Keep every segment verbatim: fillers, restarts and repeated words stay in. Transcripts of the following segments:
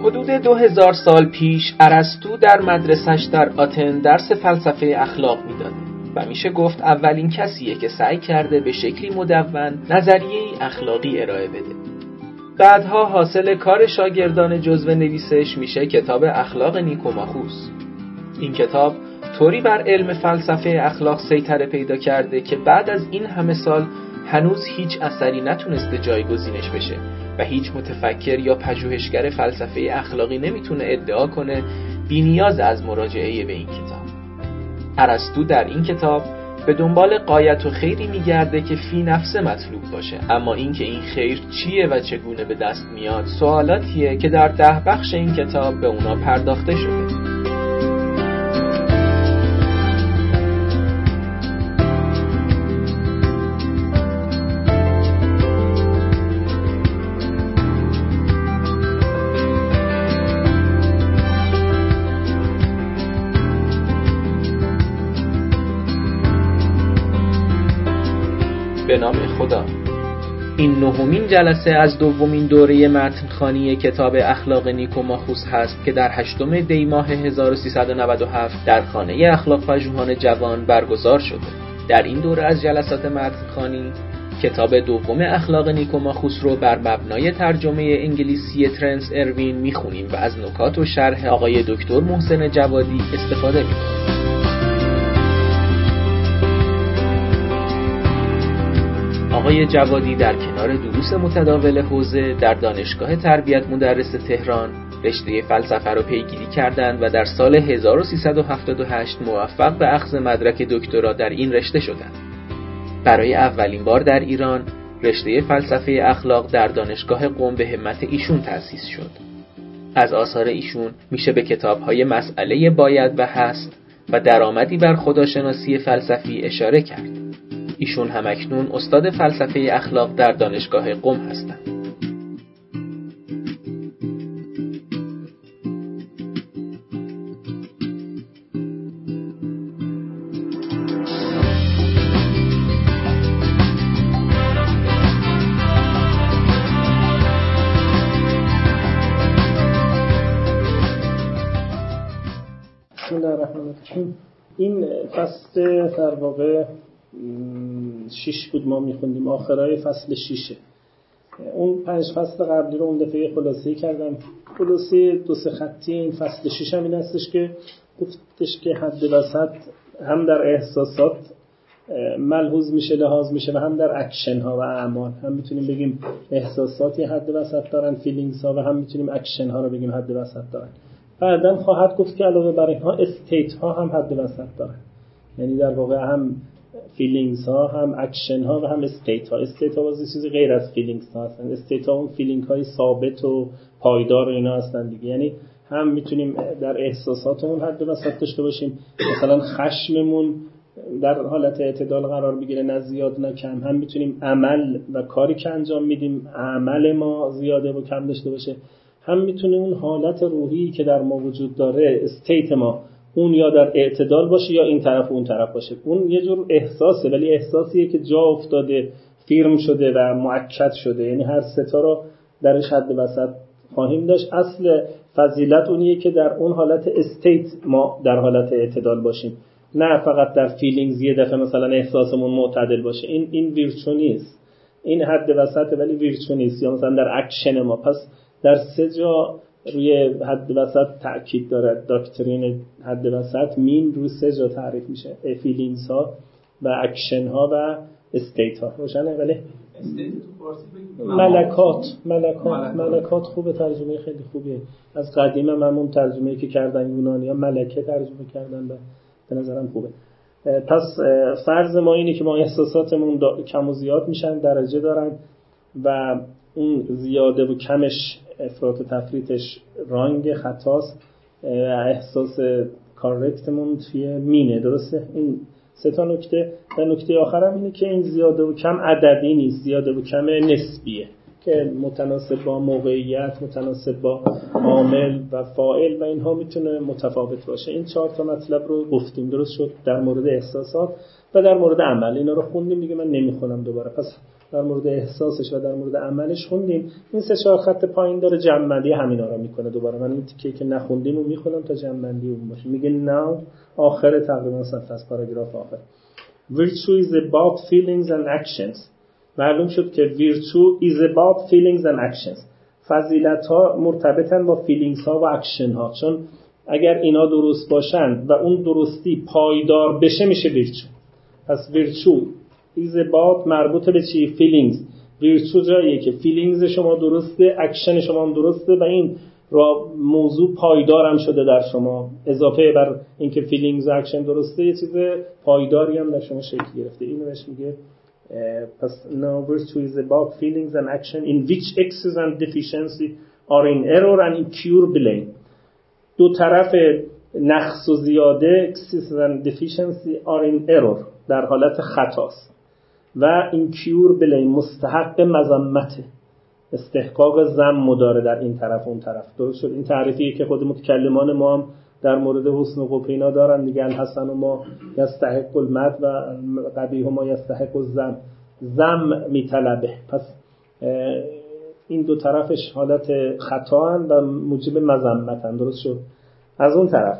حدود دو هزار سال پیش ارسطو در مدرسش در آتن درس فلسفه اخلاق میداد و میشه گفت اولین کسیه که سعی کرده به شکلی مدون نظریه‌ای اخلاقی ارائه بده. بعدها حاصل کار شاگردان جزو نویسش میشه کتاب اخلاق نیکوماخوس. این کتاب طوری بر علم فلسفه اخلاق سیطره پیدا کرده که بعد از این همه سال هنوز هیچ اثری نتونسته جایگزینش بشه و هیچ متفکر یا پژوهشگر فلسفه اخلاقی نمیتونه ادعا کنه بی‌نیاز از مراجعه به این کتاب. ارسطو در این کتاب به دنبال غایت و خیری میگرده که فی نفسه مطلوب باشه، اما این که این خیر چیه و چگونه به دست میاد سوالاتیه که در ده بخش این کتاب به اونا پرداخته شده. به نام خدا. این نهمین جلسه از دومین دوره متن‌خوانی کتاب اخلاق نیکوماخوس هست که در هشتم دی ماه هزار و سیصد و نود و هفت در خانه اخلاق پژوهان جوان برگزار شده. در این دوره از جلسات متن‌خوانی کتاب دوم اخلاق نیکوماخوس رو بر مبنای ترجمه انگلیسی ترنس اروین میخونیم و از نکات و شرح آقای دکتر محسن جوادی استفاده میکنیم. آقای جوادی در کنار دروس متداول حوزه در دانشگاه تربیت مدرس تهران رشته فلسفه رو پیگیری کردند و در سال هزار و سیصد و هفتاد و هشت موفق به اخذ مدرک دکترا در این رشته شدند. برای اولین بار در ایران رشته فلسفه اخلاق در دانشگاه قم به همت ایشون تأسیس شد. از آثار ایشون میشه به کتاب‌های مسئله باید و هست و درآمدی بر خداشناسی فلسفی اشاره کرد. ایشون همکنون استاد فلسفه اخلاق در دانشگاه قم هستند. بسم الله الرحمن الرحیم. این فصل در واقع شیش بود ما میخوندیم، آخرای فصل شیشه. اون پنج فصل قبلی رو اون دفعه خلاصه کردم. خلاصه دو سه خطی این فصل شیش هم این هستش که گفتش که حد وسط هم در احساسات ملحوظ میشه، لحاظ میشه و هم در اکشن ها و اعمال. هم میتونیم بگیم احساساتی حد وسط دارن، فیلینگز ها، و هم میتونیم اکشن ها رو بگیم حد وسط دارن. بعداً خواهد گفت که علاوه بر اینها استیت ها هم حد وسط دارن، یعنی در واقع هم فیلینگز ها، هم اکشن ها و هم استیت ها. استیت ها واسه چیزی غیر از فیلینگز ها هستن. استیت ها اون فیلینگ های ثابت و پایدار و اینا هستن دیگه. یعنی هم میتونیم در احساساتمون حد وسط داشته باشیم، مثلا خشممون در حالت اعتدال قرار بگیره، نه زیاد نه کم. هم میتونیم عمل و کاری که انجام میدیم عمل ما زیاده و کم داشته باشه. هم میتونه اون حالت روحی که در ما وجود داره، استیت ما، اون یا در اعتدال باشه یا این طرف و اون طرف باشه. اون یه جور احساسه، ولی احساسیه که جا افتاده، فیرم شده و مؤکد شده. یعنی هر سه تا رو درش حد وسط خواهیم داشت. اصل فضیلت اونیه که در اون حالت استیت ما در حالت اعتدال باشیم، نه فقط در فیلینگز یه دفعه مثلا احساسمون معتدل باشه. این این ویرچو نیست، این حد وسطه ولی ویرچو نیست. یا مثلا در اکشن ما، پس در سه جا روی حد وسط تأکید داره داکترین حد وسط. مین روی سه جا تعریف میشه، فیلینگز ها و اکشن ها و استیت ها. روشنه؟ ولی ملکات ملکات ملکات خوبه، ترجمه خیلی خوبیه. از قدیم همون ترجمه‌ای که کردن یونانی‌ها ملکه ترجمه کردن و به نظرم خوبه. پس فرض ما اینه که ما احساساتمون کم و زیاد میشن، درجه دارن و اون زیاده و کمش، افراط و تفریطش رانگ خطاست. احساس کارکتمون توی مینه. درسته؟ این سه تا نکته. و نکته آخرم اینه که این زیاده و کم عددی نیست، زیاده و کم نسبیه که متناسب با موقعیت، متناسب با عامل و فاعل و اینها میتونه متفاوت باشه. این چهار تا مطلب رو گفتیم، درست شد، در مورد احساسات و در مورد عمل. اینا رو خوندیم دیگه، من نمیخونم دوباره. پس در مورد احساسش و در مورد عملش خوندیم. این سه چهار خط پایین داره جمع‌بندی همینا رو میکنه. دوباره من این تیکه که نخوندیم رو میخونم تا جمع‌بندی اون باشه. میگه now آخر تقریبا صفحه از پاراگراف آخر. Virtue is about feelings and actions. معلوم شد که virtue is about feelings and actions. فضیلت ها مرتبطن با feelings ها و اکشن ها، چون اگر اینا درست باشن و اون درستی پایدار بشه میشه virtue. پس virtue is about مربوط به چی؟ feelings. virtue جاییه که feelings شما درسته، اکشن شما هم درسته و این را موضوع پایدار هم شده در شما. اضافه بر اینکه feelings و اکشن درسته، یه چیز پایداری هم در شما شکل گرفته. اینو بهش میگه پس now virtue is about feelings and action in which excess and deficiency are in error and incurable. دو طرف نقص و زیاده excess and deficiency are in error در حالت خطاست و incurable مستحق مذمته، استحقاق ذم داره در این طرف و اون طرف. درست شد؟ این تعریفیه که خود متکلمان ما هم در مورد حسن و قبح اینا دارن دیگه. الحسن و ما یستحق المد و قبیح ما یستحق الذم، ذم میطلبه. پس این دو طرفش حالت خطا هن و موجب مذمت هن. درست شد؟ از اون طرف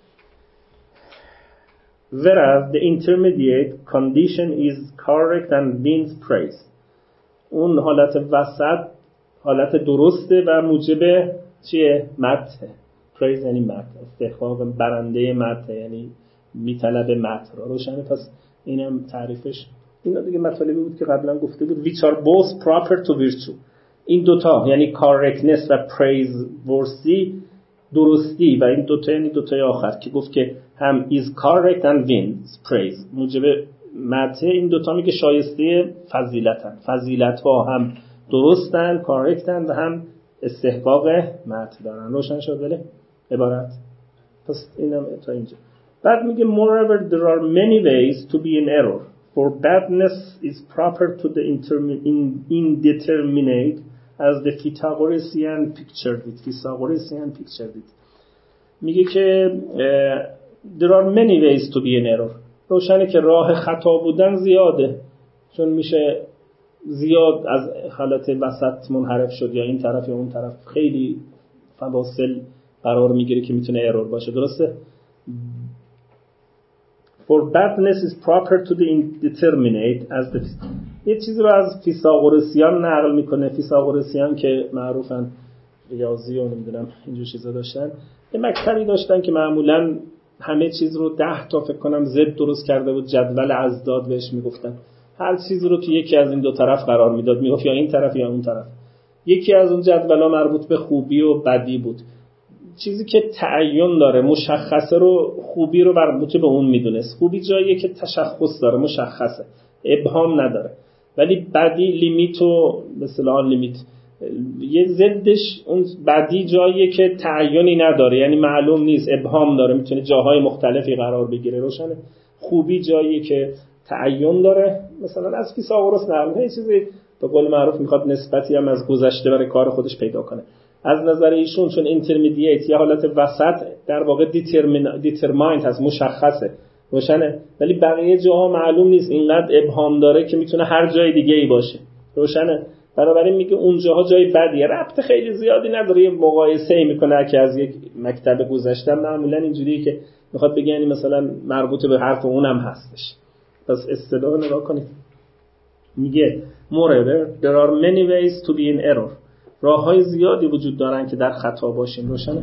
whereas the intermediate condition is correct and means praise. اون حالت وسط حالت درسته و موجب چیه؟ مدحه. praise یعنی مدح، استحقاق برنده مدح، یعنی میطلب مدح را. روشنه؟ پس اینم تعریفش. اینا دیگه مطالبی بود که قبلا گفته بود. which are both proper to virtue. این دوتا یعنی correctness و praiseworthy، درستی، و این دوتا یعنی دوتای آخر که گفت که هم is correct and wins praise، موجب مدح. این دوتا میگه شایسته فضیلتن. فضیلت ها هم درستن، کارکتن و هم استحقاق مدح دارن. روشن شد ولی عبارت؟ پس اینم تا اینجا. بعد میگه moreover there are many ways to be in error for badness is proper to the indeterminate as the Pythagorean pictured it. Pythagorean pictured it. میگه که there are many ways to be in error. روشنه که راه خطا بودن زیاده، چون میشه زیاد از حالت وسط منحرف شد، یا این طرف یا اون طرف خیلی فواصل قرار میگیره که میتونه ارور باشه. درسته؟ For badness is proper to the indeterminate as the. یه چیزی رو از فیثاغورسیان نقل میکنه. فیثاغورسیان که معروفن ریاضی و نمیدونم اینجور چیزا داشتن، یه مکتبی داشتن که معمولاً همه چیز رو ده تا فکر کنم زد درست کرده بود، جدول ازداد بهش میگفتن. هر چیزی رو تو یکی از این دو طرف قرار میداد، میگفت یا این طرف یا اون طرف. یکی از اون جدولا مربوط به خوبی و بدی بود. چیزی که تعین داره، مشخصه، رو خوبی رو مربوط به اون میدونست. خوبی جاییه که تشخص داره، مشخصه، ابهام نداره. ولی بدی لیمیت و به اصطلاح لیمیت، یه ضدش اون بدی جاییه که تعیینی نداره، یعنی معلوم نیست، ابهام داره، میتونه جاهای مختلفی قرار بگیره. روشنه؟ خوبی جاییه که تعیین داره. مثلا از فیثاغورس نقل یه چیزی به قول معروف میخواد نسبتی هم از گذشته برای کار خودش پیدا کنه. از نظر ایشون چون اینترمدییت یه حالت وسط در واقع دیترمایند هست، مشخصه. روشنه؟ ولی بقیه جاها معلوم نیست، اینقدر ابهام داره که میتونه هر جای دیگه ای باشه. روشنه؟ بنابراین میگه اون جاها جای بدیه، ربط خیلی زیادی نداره، یه مقایسه‌ای میکنه که از یک مکتب گذشته. معمولا اینجوریه که میخواد بگه یعنی مثلا مربوط به حرف اونم هستش. پس اصطلاح نگاه کنید. میگه moreover there are many ways to be in error. راههای زیادی وجود دارن که در خطا باشیم. روشنه؟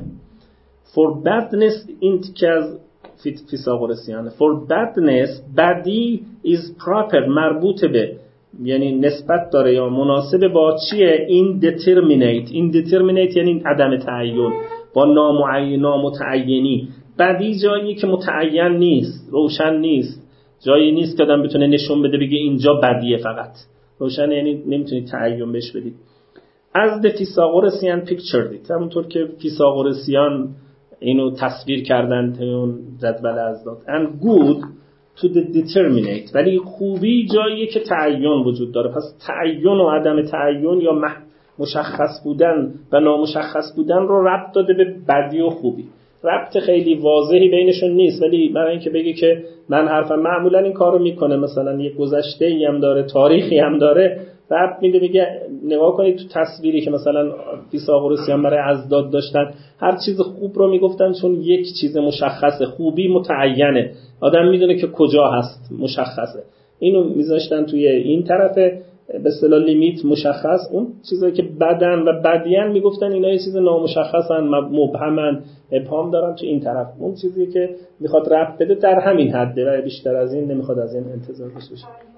for badness این که از فیثاغورسیانه. for badness بدی is proper مربوط به، یعنی نسبت داره یا مناسب با چیه؟ indeterminate. indeterminate یعنی عدم تعین، با نامعین، نامتعینی. بدی جایی که متعین نیست، روشن نیست، جایی نیست که آدم بتونه نشون بده بگه اینجا بدیه فقط. روشن یعنی نمیتونید تعین بهش بدید. از the Pythagorean pictured it، همونطور که فیثاغورسیان اینو تصویر کردن اون جدول ازداد. and good to the determinate، ولی خوبی جاییه که تعین وجود داره. پس تعین و عدم تعین یا مشخص بودن و نامشخص بودن رو ربط داده به بدی و خوبی. ربط خیلی واضحی بینشون نیست، ولی برای اینکه بگی که من حرفم معمولا این کارو میکنه، مثلا یک گذشته‌ای هم داره، تاریخی هم داره، ربط میده. میگه نگاه کنید تو تصویری که مثلا فیثاغورسیان برای اضداد داشتن، هر چیز خوب رو میگفتن چون یک چیز مشخصه، خوبی متعینه، آدم میدونه که کجا هست، مشخصه. اینو میذاشتن توی این طرف به اصطلاح لیمیت مشخص. اون چیزایی که بدن و بدیان میگفتن اینا یه چیز نامشخصن، مبهمن، ابهام دارن تو این طرف. اون چیزی که میخواد ربط بده در همین حده و بیشتر از این نمیخواد از این انتظار داشته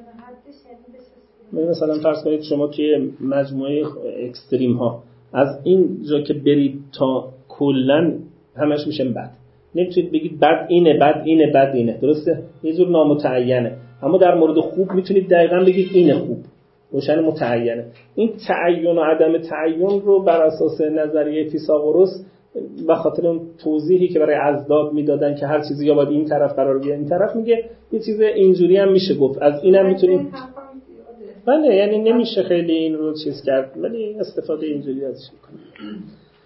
باشه. مثلا فرض کنید شما توی مجموعه اکستریم ها از این جا که برید تا کلا همش میشه بد. نمیتونید بگید بد اینه، بد اینه، بد اینه، درسته؟ یه جور نامتعینه. اما در مورد خوب میتونید دقیقاً بگید اینه خوب، روشن متعینه. این تعین و عدم تعین رو بر اساس نظریه فیثاغورس به خاطر اون توضیحی که برای اضداد میدادن که هر چیزی یا باید این طرف قرار بگیره این طرف، میگه یه چیز اینجوری هم میشه گفت، از اینم میتونیم. بله، یعنی نمیشه خیلی این رو چیز کرد، ولی استفاده اینجوری ازش میکنه.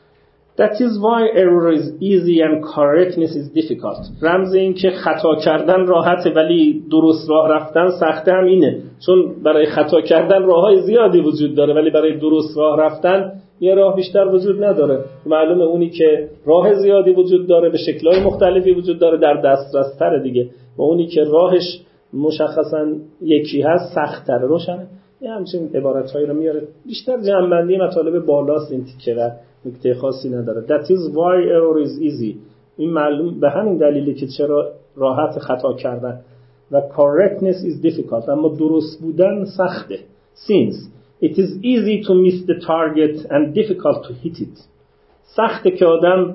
That is why error is easy and correctness is difficult. رمز این که خطا کردن راحته ولی درست راه رفتن سخته هم اینه، چون برای خطا کردن راههای زیادی وجود داره ولی برای درست راه رفتن یه راه بیشتر وجود نداره. معلومه اونی که راه زیادی وجود داره به شکل‌های مختلفی وجود داره در دسترس تره دیگه، و اونی که راهش مشخصاً یکی هست سخت تره. روشنه؟ یه همچین عبارت‌هایی رو میاره. بیشتر جمع‌بندی مطالب بالاست این تیکه و نکته خاصی نداره. That is why error is easy. این معلوم به همین دلیله که چرا راحت خطا کردن. و correctness is difficult. اما درست بودن سخته. Since it is easy to miss the target and difficult to hit it. سخته که آدم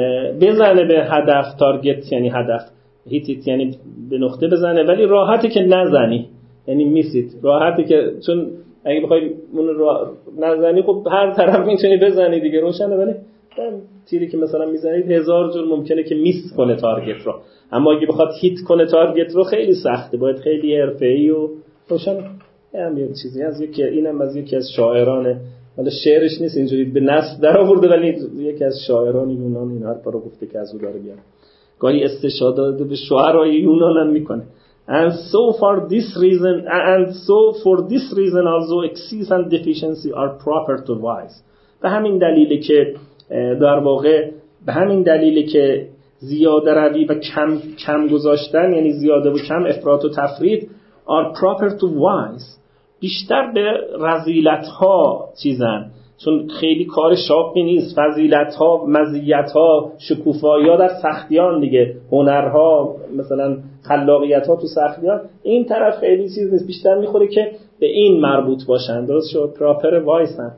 بزنه به هدف. تارگت یعنی هدف. hit it یعنی به نقطه بزنه، ولی راحته که نزنی. یعنی miss it. راحته که چون اگه بخوای اون رو نزنی خب هر طرف میتونی بزنی دیگه. روشنه؟ ولی تیری که مثلا میزنید هزار جور ممکنه که میس کنه تارگت رو، اما اگه بخواد هیت کنه تارگت رو خیلی سخته، باید خیلی حرفه‌ای و روشن. هم یه چیزی از یکی اینم از یکی از شاعرانه، حالا شعرش نیست اینجوری به نص در آورده، ولی یکی از شاعران یونان این حرفا رو گفته که از او داره بیاره. گاهی استشهاد به شعرای یونان هم میکنه. And so for this reason, and so for this reason also excess and deficiency are proper to wise. به همین دلیله که در واقع به همین دلیله که زیاده روی و کم کم گذاشتن، یعنی زیاده و کم، افراط و تفرید، are proper to wise. بیشتر به رذیلت ها چیزن، چون خیلی کار شاقی نیست. فضیلت ها، مزیت ها، شکوفایی ها در سختیان دیگه، هنرها مثلا خلاقیت ها تو سختیان. این طرف خیلی چیز نیست، بیشتر میخوره که به این مربوط باشن. درست شد؟ پراپر وایسن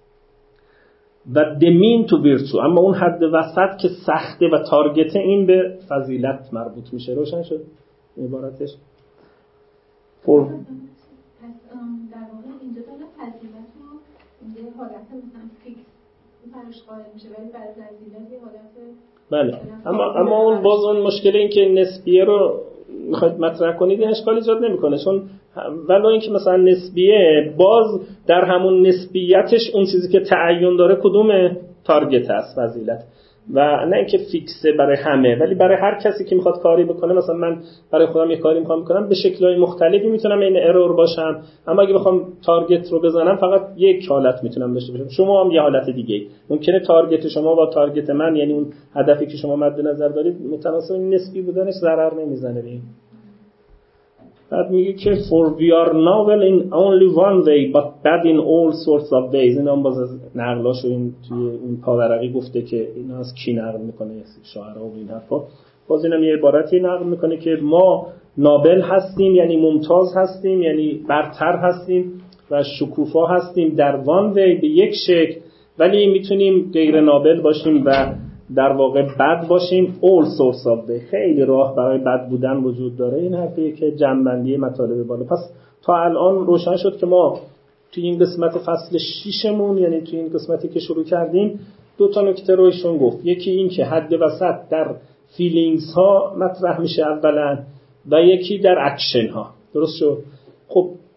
و دمین تو ویرتو. اما اون حد وسط که سخته و تارگت این به فضیلت مربوط میشه. روشن شد عبارتش؟ فور در واقع اینجا داره فضیلت رو یه حالت مثلا فیکس برش قائل میشه، ولی برای فضیلت یه حالت بله. اما اما اون باز اون مشکل این که نسبیه رو میخواید مطرح کنید این اشکال ایجاد نمیکنه، چون ولی اینکه مثلا نسبیه باز در همون نسبیتش اون چیزی که تعین داره کدومه؟ تارگت است، فضیلت. و نه اینکه فیکسه برای همه، ولی برای هر کسی که میخواد کاری بکنه. مثلا من برای خودم یه کاری میخوام بکنم، به شکل‌های مختلفی میتونم این ارور باشم، اما اگه بخوام تارگت رو بزنم فقط یک حالت میتونم داشته باشم. شما هم یه حالت دیگه. ممکنه تارگت شما با تارگت من، یعنی اون هدفی که شما مد نظر دارید، متناسب نسبی بودنش ضرر نمیزنه به این. بعد میگه که for we are novel in only one way but bad in all sorts of ways. این هم باز از نقلاشو این توی اون پاورقی گفته که این از کی نقل میکنه، شاعرها و این حرفا. باز اینم یه عبارتی نقل میکنه که ما نابل هستیم یعنی ممتاز هستیم، یعنی برتر هستیم و شکوفا هستیم در one way به یک شکل، ولی میتونیم غیر نابل باشیم و در واقع بد باشیم. all sorts of way. خیلی راه برای بد بودن وجود داره. این حرفیه که جمع‌بندی مطالب بالا. پس تا الان روشن شد که ما توی این قسمت فصل ششمون، یعنی توی این قسمتی که شروع کردیم، دو تا نکته رو ایشون گفت. یکی این که حد وسط در فیلینگز ها مطرح میشه اولا، و یکی در اکشن ها. درست شد؟ خب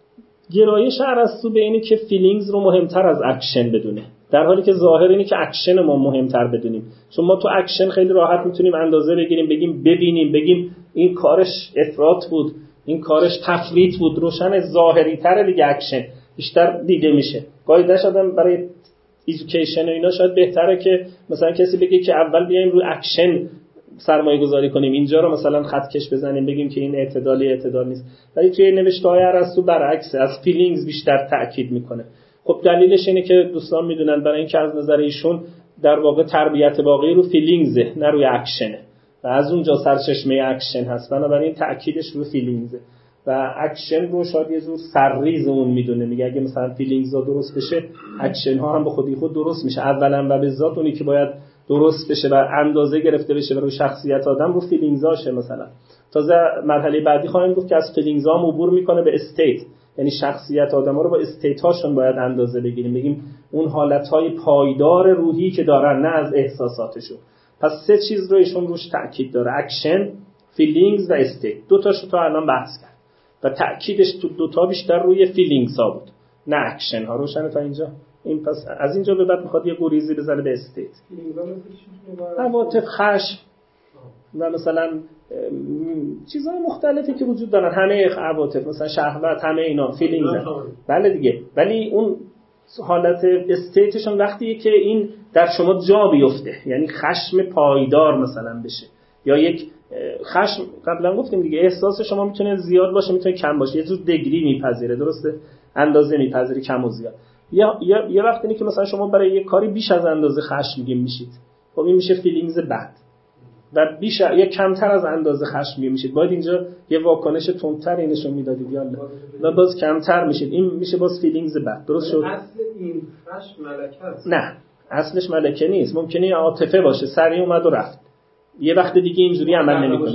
گرایش ارسطو به اینه که فیلینگز رو مهمتر از اکشن بدونه، در حالی که ظاهر اینه که اکشن ما مهمتر بدونیم. چون ما تو اکشن خیلی راحت میتونیم اندازه بگیریم، بگیم ببینیم، بگیم این کارش افراط بود، این کارش تفریط بود، روشن ظاهری تر دیگه، اکشن بیشتر دیده میشه. قاعده شدن برای ایژوکیشن و اینا شاید بهتره که مثلا کسی بگه که اول بیایم رو اکشن سرمایه گذاری کنیم، اینجا رو مثلا خط کش بزنیم، بگیم که این اعتدالی اعتدال نیست. ولی توی نوشته‌های ارسطو برعکس، از فیلینگز بیشتر تأکید میکنه. خب دلیلش اینه که دوستان میدونن برای اینکه از نظر ایشون در واقع تربیت واقعی رو فیلینگزه نه روی اکشنه و از اونجا سرچشمه اکشن هست، بنابراین تأکیدش رو فیلینگزه و اکشن رو شاید یه جور سرریز اون میدونه. میگه اگه مثلا فیلینگز ها درست بشه اکشن ها هم به خودی خود درست میشه. اولا و به ذات اونی که باید درست بشه و اندازه گرفته بشه و روی شخصیت آدم رو فیلینگز هاشه. مثلا تازه مرحله بعدی خواهیم گفت که از فیلینگز ها عبور میکنه به استیت، یعنی شخصیت آدم‌ها رو با استیت هاشون باید اندازه بگیریم، بگیم اون حالت‌های پایدار روحی که دارن نه از احساساتشون. پس سه چیز رو ایشون روش تأکید داره: اکشن، فیلینگز و استیت. دو تاشو تا الان بحث کرد و تأکیدش تو دو تا بیشتر روی فیلینگز ها بود نه اکشن ها. روشنه تا اینجا؟ این پس از اینجا به بعد میخواد یه گریزی بزنه به استیت. عواطف، خشم و مثلا چیزهای مختلفی که وجود دارن، همه عواطف، مثلا شهوت، همه اینا فیلینگز. بله دیگه، ولی اون حالت استیتشون وقتیه که این در شما جا بیفته، یعنی خشم پایدار مثلا بشه، یا یک خشم قبلا گفتیم دیگه احساس شما میتونه زیاد باشه میتونه کم باشه، یه جور دگری میپذیره، درسته؟ اندازه میپذیره، کم و زیاد. یا یا یه وقتی اینه که مثلا شما برای یک کاری بیش از اندازه خشمگین میشید، خب این میشه فیلینگز بد. و بیش یا کمتر از اندازه خشمگین میشید، باید اینجا یه واکنش تندتری نشون میدادید یا و باز کمتر میشید، این میشه باز فیلینگز بد. درست شد؟ اصل این خشم ملکه است. نه، اصلش ملکه نیست، ممکنه عاطفه باشه، سریع اومد و رفت، یه وقت دیگه اینجوری عمل نمیکنه.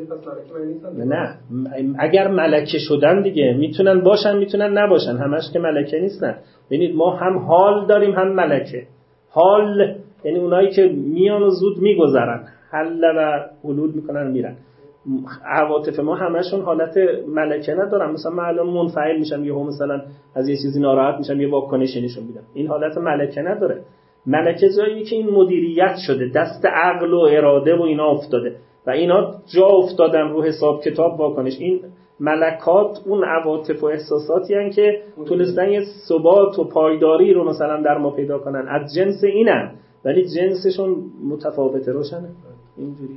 نه نه، اگر ملکه شدن دیگه میتونن باشن میتونن نباشن، همش که ملکه نیستن. ببینید ما هم حال داریم هم ملکه. حال یعنی اونایی که میان و زود میگذرن، حل و حلول میکنن میرن. عواطف ما همشون حالت ملکه ندارن. مثلا من الان منفعل میشم، یهو مثلا از یه چیزی ناراحت میشم، یه واکنش نشون میدم، این حالت ملکه نداره. ملکه جایی که این مدیریت شده، دست عقل و اراده و اینا افتاده و اینا جا افتادن رو حساب کتاب واکنش. این ملکات اون عواطف و احساساتی هستن که تونستن یه ثبات و پایداری رو مثلا در ما پیدا کنن، از جنس اینن ولی جنسشون متفاوته. روشنه؟ اینجوریه.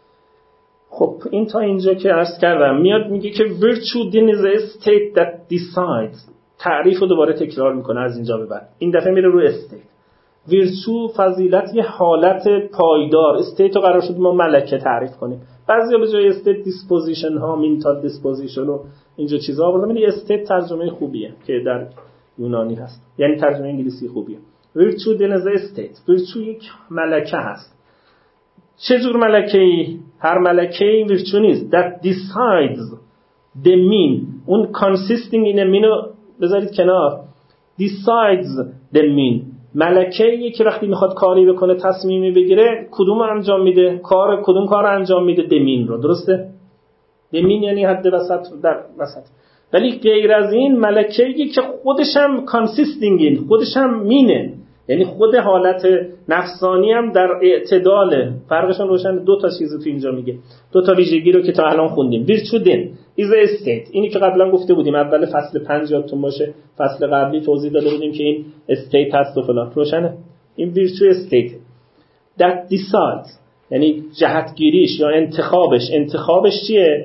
خب این تا اینجا که عرض کردم میاد میگه که virtue then is a state that decides. تعریف رو دوباره تکرار میکنه از اینجا به بعد، این دفعه میره رو استیت. ویرچو فضیلت یه حالت پایدار، استیت رو قرار شد ما ملکه تعریف کنیم. بعضیا به جای استیت دیسپوزیشن ها، مینتال دیسپوزیشن و اینجا چیزا آوردن. ولی استیت ترجمه خوبیه که در یونانی هست، یعنی ترجمه انگلیسی خوبیه. ویرچو then is a state. ویرچو یک ملکه هست. چه جور ملکه‌ای؟ هر ملکه‌ای ویرچو نیست. that decides the mean. اون consisting in a mean رو بذارید کنار. decides the mean. ملکه‌ای که وقتی میخواد کاری بکنه، تصمیمی بگیره، کدوم انجام میده؟ کار کدوم کار انجام میده؟ دمین رو. درسته؟ دمین یعنی حد وسط، در وسط. ولی غیر از این ملکه‌ای که خودش هم کانسیستینگ، خودش هم مینه، یعنی خود حالت نفسانی هم در اعتداله. فرقشون روشن. دو تا چیزو تو اینجا میگه، دو تا ویژگی رو که تا الان خوندیم. virtue then is a state. اینی که قبلا گفته بودیم اول فصل پنج یادتون باشه، فصل قبلی توضیح داده بودیم که این استیت هست و فلان. روشنه؟ این virtue state that decides یعنی جهتگیریش یا انتخابش. انتخابش چیه؟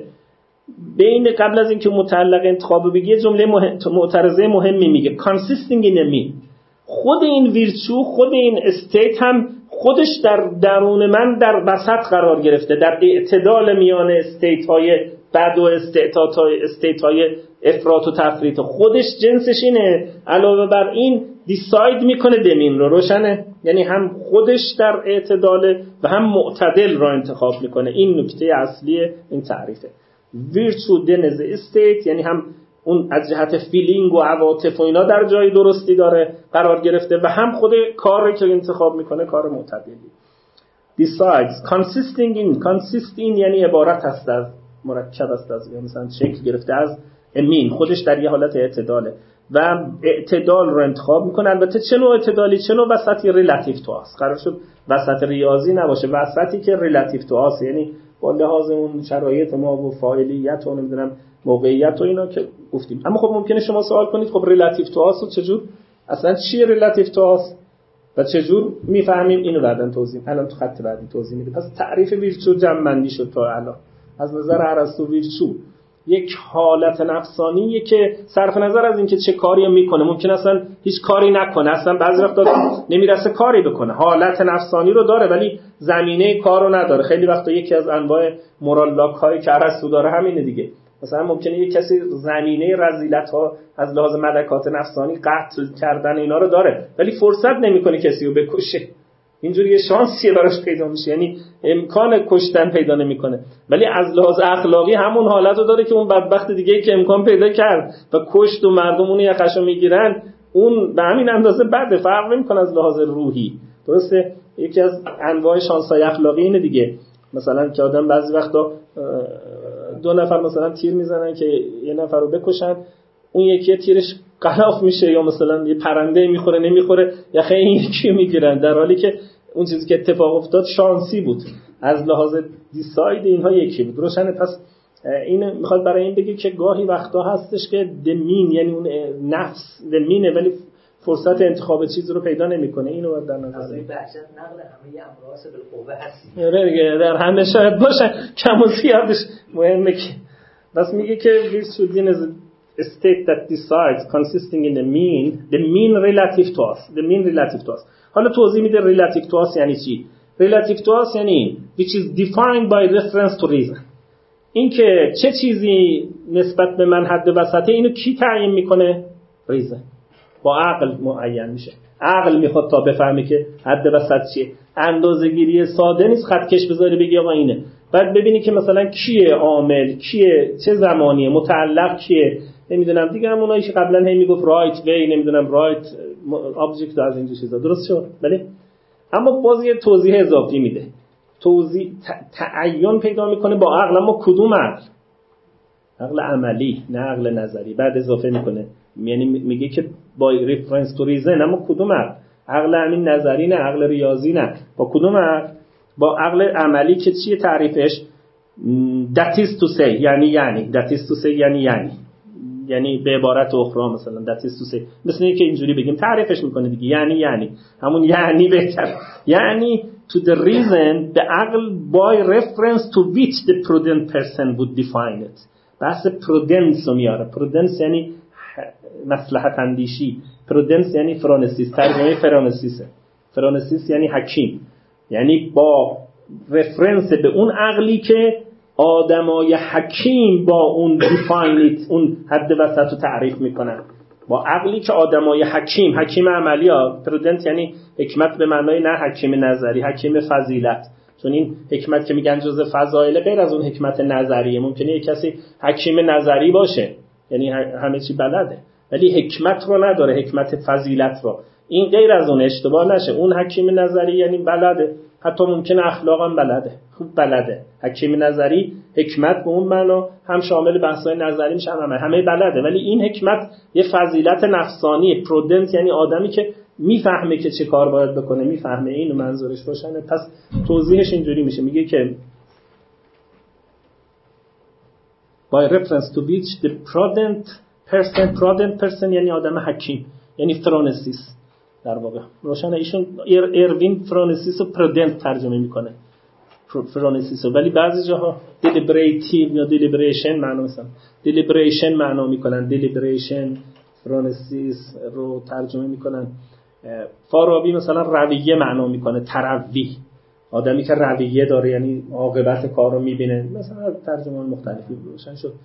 بین قبل از اینکه متعلق انتخابو بگه جمله مهم... معترضه مهمی میگه consisting in a mean. خود این ویرچو، خود این استیت هم خودش در درون من در وسط قرار گرفته، در اعتدال میان استیت های بد و استیت های, استیت های افراط و تفریط. خودش جنسش اینه، علاوه بر این دیساید میکنه دمین رو. روشنه؟ یعنی هم خودش در اعتدال و هم معتدل را انتخاب میکنه. این نکته اصلی این تعریفه. virtue then is a state، یعنی هم اون از جهت فیلینگ و عواطف و اینا در جای درستی داره قرار گرفته و هم خود کاری که انتخاب میکنه کار معتدلی. decides consisting in consist in یعنی عبارت است از، مرکب است از، مثلا شکل گرفته از مین خودش در یه حالت اعتداله و اعتدال رو انتخاب میکنه. البته چه نوع اعتدالی، چه نوع وسطی؟ ریلاتیو تو آس. قرار شد وسط ریاضی نباشه، وسطی که ریلاتیو تو آس، یعنی با لحاظ اون شرایط ما و فاعلیت و نمیدونم موقعیت و اینا که گفتیم. اما خب ممکنه شما سوال کنید خب ریلاتیو تو آس رو چجور، اصلا چیه ریلاتیو تو آس و چجور میفهمیم؟ اینو بعداً توضیح، الان تو خط بعدی توضیح میدیم. پس تعریف ویرچو جمع شد تا الان. از نظر ارسطو ویرچو یک حالت نفسانیه که صرف نظر از اینکه چه کاری میکنه، ممکن اصلا هیچ کاری نکنه، اصلا بعضی وقتا نمیرسه کاری بکنه، حالت نفسانی رو داره ولی زمینه کار رو نداره. خیلی وقتا یکی از انواع مورال لاک هایی که ارسطو داره همینه دیگه. مثلا ممکنه یک کسی زمینه رذیلت ها از لحاظ ملکات نفسانی، قتل کردن اینا رو داره ولی فرصت نمیکنه کسی رو بکشه. اینجوری یه شانسیه براش پیدا میشه، یعنی امکان کشتن پیدا نمیکنه، ولی از لحاظ اخلاقی همون حالت رو داره که اون بدبخت دیگه که امکان پیدا کرد و کشت و مردم اون یخشو میگیرن، اون به همین اندازه بده، فرق نمیکنه از لحاظ روحی. درسته؟ یکی از انواع شانس‌های اخلاقی اینه دیگه. مثلا که آدم بعضی وقتا دو نفر مثلا تیر میزنن که یه نفر رو بکشن، اون یکی تیرش غلاف میشه یا مثلا یه پرنده میخوره نمیخوره، یا خیلی این یکی میگیرن، در حالی که اون چیزی که اتفاق افتاد شانسی بود. از لحاظ دیساید اینها یکی بود. روشنه؟ پس این میخواد برای این بگه که گاهی وقتا هستش که دمین، یعنی اون نفس دمینه ولی فرصت انتخاب چیز رو پیدا نمیکنه. اینو در نظر بگیرید. بحث نقل همه امراض بالقوه هست. آره دیگه، در همه شاید باشن، کم و زیادش مهمه که بس میگه که virtue is a state that decides consisting in the mean, the mean relative to us, the mean relative to us. حالا توضیح میده relative to us یعنی چی. relative to us یعنی which is defined by reference to reason. این که چه چیزی نسبت به من حد وسطه، اینو کی تعیین میکنه؟ reason. با عقل معین میشه. عقل میخواد تا بفهمه که حد وسط چیه. اندازه‌گیری ساده نیست خطکش بذاری بگی آقا اینه. بعد ببینی که مثلا کیه عامل، کیه چه زمانیه، متعلق کیه، نمیدونم دیگه همونایی که قبلا هی میگفت رایت وی، نمیدونم رایت ابجکت از این چیزا. درست شد؟ بله. اما باز یه توضیح اضافی میده. توضیح تعین پیدا میکنه با عقل، اما کدوم عقل؟ عقل عملی، نه عقل نظری. بعد اضافه میکنه، یعنی میگه که با ریفرنس تو ریزن، اما کدوم عقل؟ عقل همین نظری نه، عقل ریاضی نه. با کدوم عقل؟ با عقل عملی که چیه تعریفش؟ that is to say، یعنی یعنی that is to say یعنی یعنی یعنی به عبارت اخرى مثلا that is to say، مثل اینکه اینجوری بگیم تعریفش میکنه دیگه، یعنی یعنی همون یعنی بهتر، یعنی to the reason the عقل by reference to which the prudent person would define it. بحث prudence رو میاره. prudence یعنی مصلحت اندیشی، prudence یعنی فرانسیس، ترجمه فرانسیسه. فرانسیس یعنی حکیم، یعنی با رفرنس به اون عقلی که آدمای حکیم با اون دیفاینیت، اون حد وسط رو تعریف میکنن، با عقلی که آدمای حکیم، حکیم عملی ها. پرودنت یعنی حکمت به معنای نه حکیم نظری، حکیم فضیلت، چون این حکمت که میگن جزء فضائل غیر از اون حکمت نظریه. ممکنه یک کسی حکیم نظری باشه یعنی همه چی بلده ولی حکمت رو نداره، حکمت فضیلت رو. این غیر از اون، اشتباه نشه. اون حکیم نظری یعنی بلده، حتی ممکنه اخلاقم بلده، خوب بلده. حکیم نظری حکمت به اون معنا هم شامل بحث‌های نظری میشه، هم همه بلده، ولی این حکمت یه فضیلت نفسانیه. پرودنت یعنی آدمی که میفهمه که چه کار باید بکنه، میفهمه. اینو منظورش روشنه. پس توضیحش اینجوری میشه، میگه که by reference to which the prudent person, prudent person یعنی آدم حکیم، یعنی فرانسیس در واقع. روشنه؟ ایشون اروین فرانسیس رو پرودنت ترجمه میکنه، فرانسیس رو، ولی بعضی جاها دلیبریتیو یا دلیبریشن معنا مثلا دلیبریشن معنا میکنن، دلیبریشن فرانسیس رو ترجمه میکنن. فارابی مثلا رویه معنا میکنه، تروی، آدمی که رویه داره یعنی عاقبت کار رو میبینه. مثلا ترجمان مختلفی روشن شد.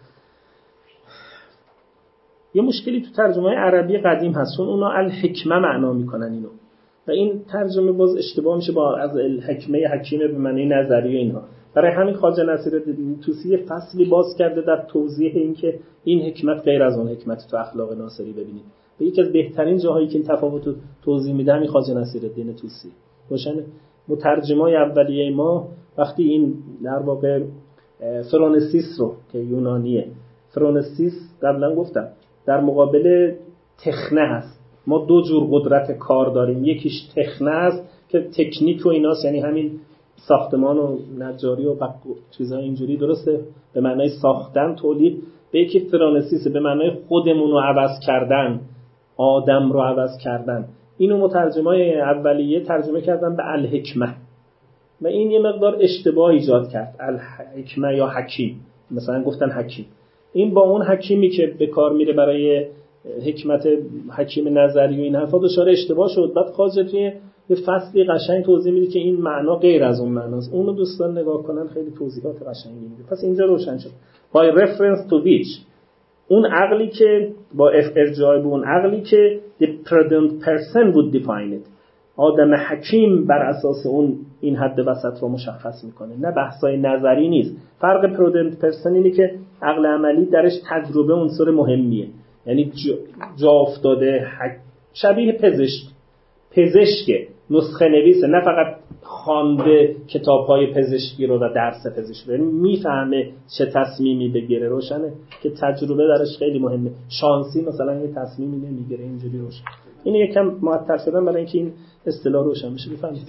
یه مشکلی تو ترجمه عربی قدیم هست، چون اونا الحکمه معنا میکنن اینو، و این ترجمه باز اشتباه میشه با از الحکمه حکیمه به معنی نظری و اینها. برای همین خواجه نصیرالدین طوسی فصلی باز کرده در توضیح این که این حکمت غیر از اون حکمت تو اخلاق ناصری ببینید. و یکی از بهترین جاهایی که این تفاوت رو توضیح میده همین خواجه نصیرالدین طوسی. روشن؟ مترجمای اولیه ما وقتی این در واقع فرانسیس رو که یونانیه فرونستیس قبلا گفتم در مقابل تخنه هست. ما دو جور قدرت کار داریم، یکیش تخنه است که تکنیک و ایناست، یعنی همین ساختمان و نجاری و چیزای اینجوری، درسته، به معنای ساختن، تولید. به یکی فرونستیس به معنای خودمون رو عوض کردن، آدم رو عوض کردن. اینو مترجمای اولیه ترجمه کردن به الحکمه و این یه مقدار اشتباه ایجاد کرد. الحکمه یا حکیم، مثلا گفتن حکیم. این با اون حکیمی که به کار میره برای حکمت، حکیم نظری و این حرفا، دچار اشتباه شد. بعد خواجه توی یه فصلی قشنگ توضیح میده که این معنا غیر از اون معناست. اونو دوستان نگاه کنن، خیلی توضیحات قشنگی میده. پس اینجا روشن شد. by reference to which، اون عقلی که با ارجاع به اون عقلی که the prudent person would define it، آدم حکیم بر اساس اون این حد وسط رو مشخص میکنه، نه بحثای نظری نیست. فرق prudent person اینه که عقل عملی درش تجربه عنصر مهمیه، یعنی جا افتاده، شبیه پزشک پزشک نسخه نویسه، نه فقط خوانده کتاب‌های پزشکی رو و درس پزشکی، یعنی میفهمه چه تصمیمی بگیره. روشنه که تجربه درش خیلی مهمه. شانسی مثلا یه تصمیمی نمیگیره، اینجوری روشن. این یکم معطل شدن برای اینکه این اصطلاح روشن بشه. بفهمید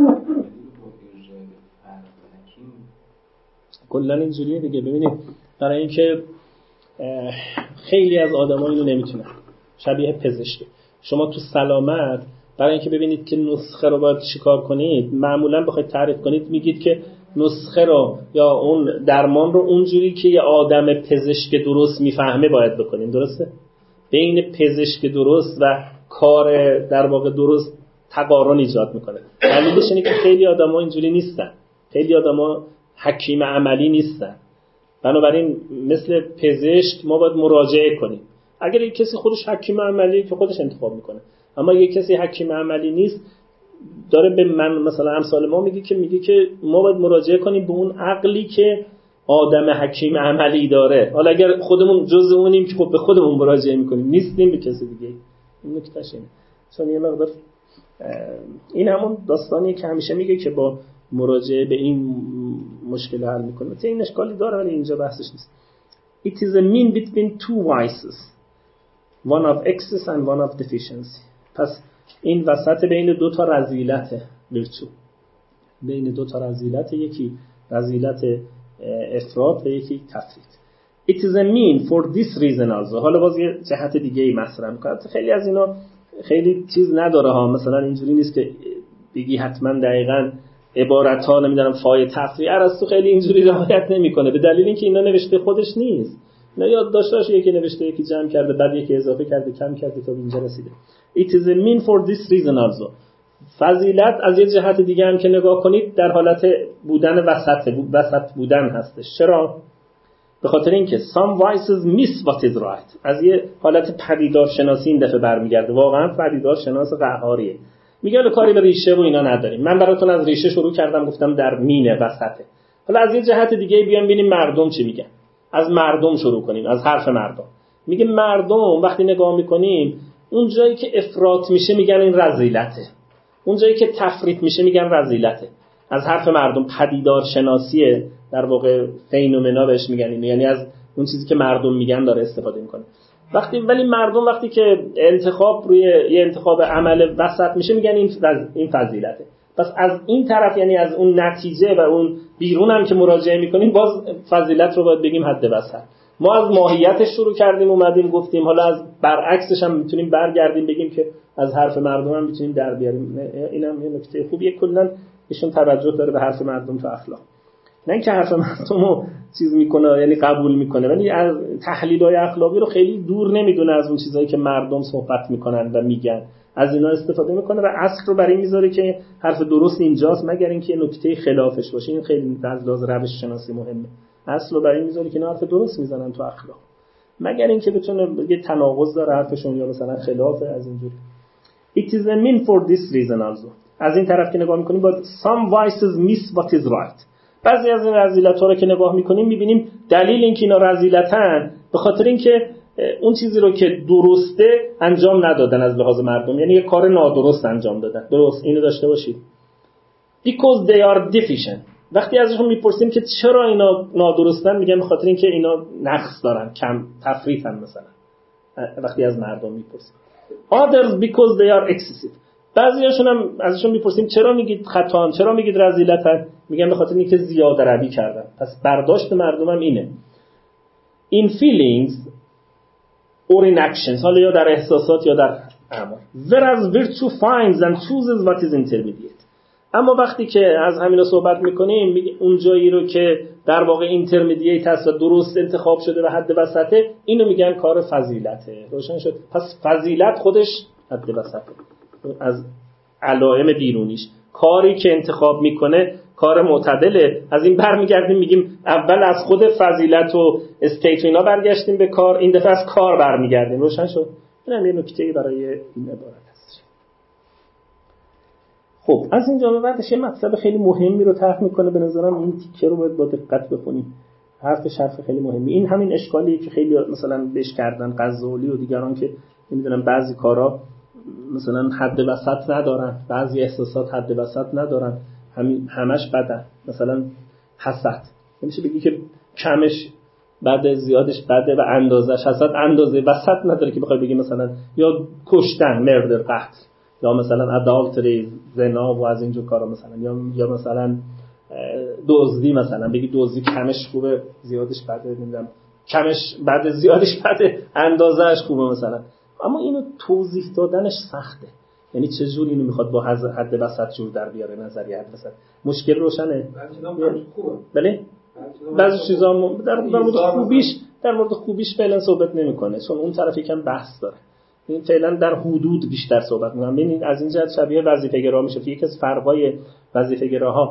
کلا اینجوریه دیگه. ببینید برای اینکه خیلی از آدم‌ها اینو نمیتونن، شبیه پزشکی. شما تو سلامت برای اینکه ببینید که نسخه رو باید چیکار کنید، معمولا بخواید تعریف کنید میگید که نسخه رو یا اون درمان رو اونجوری که یه آدم پزشک درست میفهمه باید بکنیم. درسته؟ بین پزشک درست و کار در واقع درست تقارن ایجاد میکنه. دلیلش اینه که خیلی آدما اینجوری نیستن، خیلی آدما حکیم عملی نیستن. بنابراین مثل پزشک ما باید مراجعه کنیم. اگر یک کسی خودش حکیم عملی که خودش انتخاب میکنه، اما یک کسی حکیم عملی نیست، داره به من مثلا امثال ما میگه که میگه که ما باید مراجعه کنیم به اون عقلی که آدم حکیم عملی داره. حالا اگر خودمون جزء اونیم که خب به خودمون مراجعه میکنیم، نیستیم به کسی دیگه. این نکتهش اینه. چون یه مقدار این همون داستانیه که همیشه میگه که با مراجعه به این مشکل حل میکنه. مثلا این اشکالی داره ولی اینجا بحثش نیست. It is a mean between two vices, one of excess and one of deficiency. پس این وسط بین دو تا رذیلته، ویرچو، بین دو تا رذیلت، یکی رذیلت افراط و یکی تفرید. It is a mean for this reason also. حالا باز یه جهت دیگه ای مطرح میکنه. خیلی از اینا خیلی چیز نداره ها، مثلا اینجوری نیست که بگی حتما دقیقاً عبارت ها نمیدونم فای تفریع ارسطو خیلی اینجوری رعایت نمیکنه، به دلیل اینکه اینا نوشته خودش نیست. نه یاد داشتهش یکی نوشته، یکی جمع کرده، بعد یکی اضافه کرده، کم کرده تا اینجا رسیده. It is a mean for this reason also. فضیلت از یه جهت دیگه هم که نگاه کنید در حالت بودن وسط وسط بودن هستش. چرا؟ به خاطر اینکه some vices miss what is right. از یه حالت پدیدار شناسی این دفعه برمیگرده. واقعا پدیدار شناس قهاریه. میگه له کاری به ریشه و اینا نداریم. من براتون از ریشه شروع کردم، گفتم در مینه، وسطه. حالا از یه جهت دیگه بیام ببینیم مردم چی میگن. از مردم شروع کنیم، از حرف مردم. میگه مردم وقتی نگاه میکنیم اون جایی که افراط میشه میگن این رذیلته، اون جایی که تفریط میشه میگن رذیلته. از حرف مردم پدیدار شناسیه در واقع، فینومنا بهش میگن اینو، یعنی از اون چیزی که مردم میگن داره استفاده میکنه. وقتی ولی مردم وقتی که انتخاب روی یه انتخاب عمل وسط میشه میگن این این فضیلته. پس از این طرف یعنی از اون نتیجه و اون بیرون هم که مراجعه میکنیم باز فضیلت رو باید بگیم حد وسط. ما از ماهیتش شروع کردیم اومدیم گفتیم، حالا از برعکسش هم میتونیم برگردیم بگیم که از حرف مردم هم میتونیم در بیاریم. اینم یه نکته خوبیه. کلا ایشون توجه داره به حرف مردم تو اخلاق، نه اینکه حرف مردم رو چیز میکنه یعنی قبول میکنه، ولی از تحلیل‌های اخلاقی رو خیلی دور نمیدونه از اون چیزایی که مردم صحبت میکنن و میگن، از اینا استفاده میکنه و اصل رو برای میذاره که حرف درست اینجاست، مگر اینکه نکته خلافش باشه. این خیلی از لحاظ روش شناسی مهمه. اصل رو برای میذاره که اینا حرف درست میزنن تو اخلاق، مگر اینکه بتونه بگه تناقض داره حرفشون یا مثلا خلافه از اینجوری. It is a mean for this reason also. از این طرف که نگاه میکنیم با some vices miss what is right. بعضی از این رذیلت‌ها رو که نگاه میکنیم میبینیم دلیل اینکه اینا رذیلتن به خاطر اینکه اون چیزی رو که درسته انجام ندادن از لحاظ مردم، یعنی یه کار نادرست انجام دادن. درست اینو داشته باشید. Because they are deficient. وقتی ازشون میپرسیم که چرا اینا نادرستن، میگن به خاطر اینکه اینا نقص دارن، کم تفریطن مثلا. وقتی از مردم میپرسیم others because they are excessive. بعضیاشون هم ازشون میپرسیم چرا میگید خطا، چرا میگید رذیلتن، میگن به خاطر اینکه زیاده روی کردن. پس برداشت مردم هم اینه in feelings or in actions، حالا یا در احساسات یا در اعمال. whereas virtue finds and chooses what is intermediate. اما وقتی که از همینا صحبت میکنیم اون جایی رو که در واقع اینترمدییت هست و درست انتخاب شده و حد وسطه، اینو میگن کار فضیلته. روشن شد؟ پس فضیلت خودش حد وسطه. از علائم بیرونیش کاری که انتخاب میکنه کار معتدله. از این برمیگردیم میگیم اول از خود فضیلت و استیت اینا برگشتیم به کار، این دفعه از کار برمیگردیم. روشن شد؟ اینم یه نکته برای این عبارت هست. خب از اینجا به بعدش یه مطلب خیلی مهمی رو طرح میکنه. به نظرم این تیکه رو باید با دقت بخونیم. حرفش حرف خیلی مهمی. این همین اشکالی که خیلی مثلا بهش کردن غزالی و دیگران که نمیدونم بعضی کارا مثلا حد وسط ندارن، بعضی احساسات حد وسط ندارن، همین همش بدن. مثلا حسد نمیشه بگی که کمش بده زیادش بده و اندازش حسد اندازه وسط نداره که بخوای بگی مثلا یا کشتن مردر قتل یا مثلا ادالتری زنا و از اینجور کارا مثلا یا یا مثلا دزدی، مثلا بگی دزدی کمش خوبه زیادش بده، نمیدونم کمش بده زیادش بده اندازهش خوبه مثلا. اما اینو توضیح دادنش سخته. یعنی چه جور اینو میخواد با حد وسط جور در بیاره نظریه حد وسط. مشکل روشنه. بله بعضی چیزا در مورد خوبیش در مورد خوبیش فعلا صحبت نمیکنه چون اون طرف یکم بحث داره. این فعلا در حدود بیشتر صحبت میکنم. ببینید از این جهت شبیه وظیفه گرا میشه. یکی از فرقای وظیفه گراها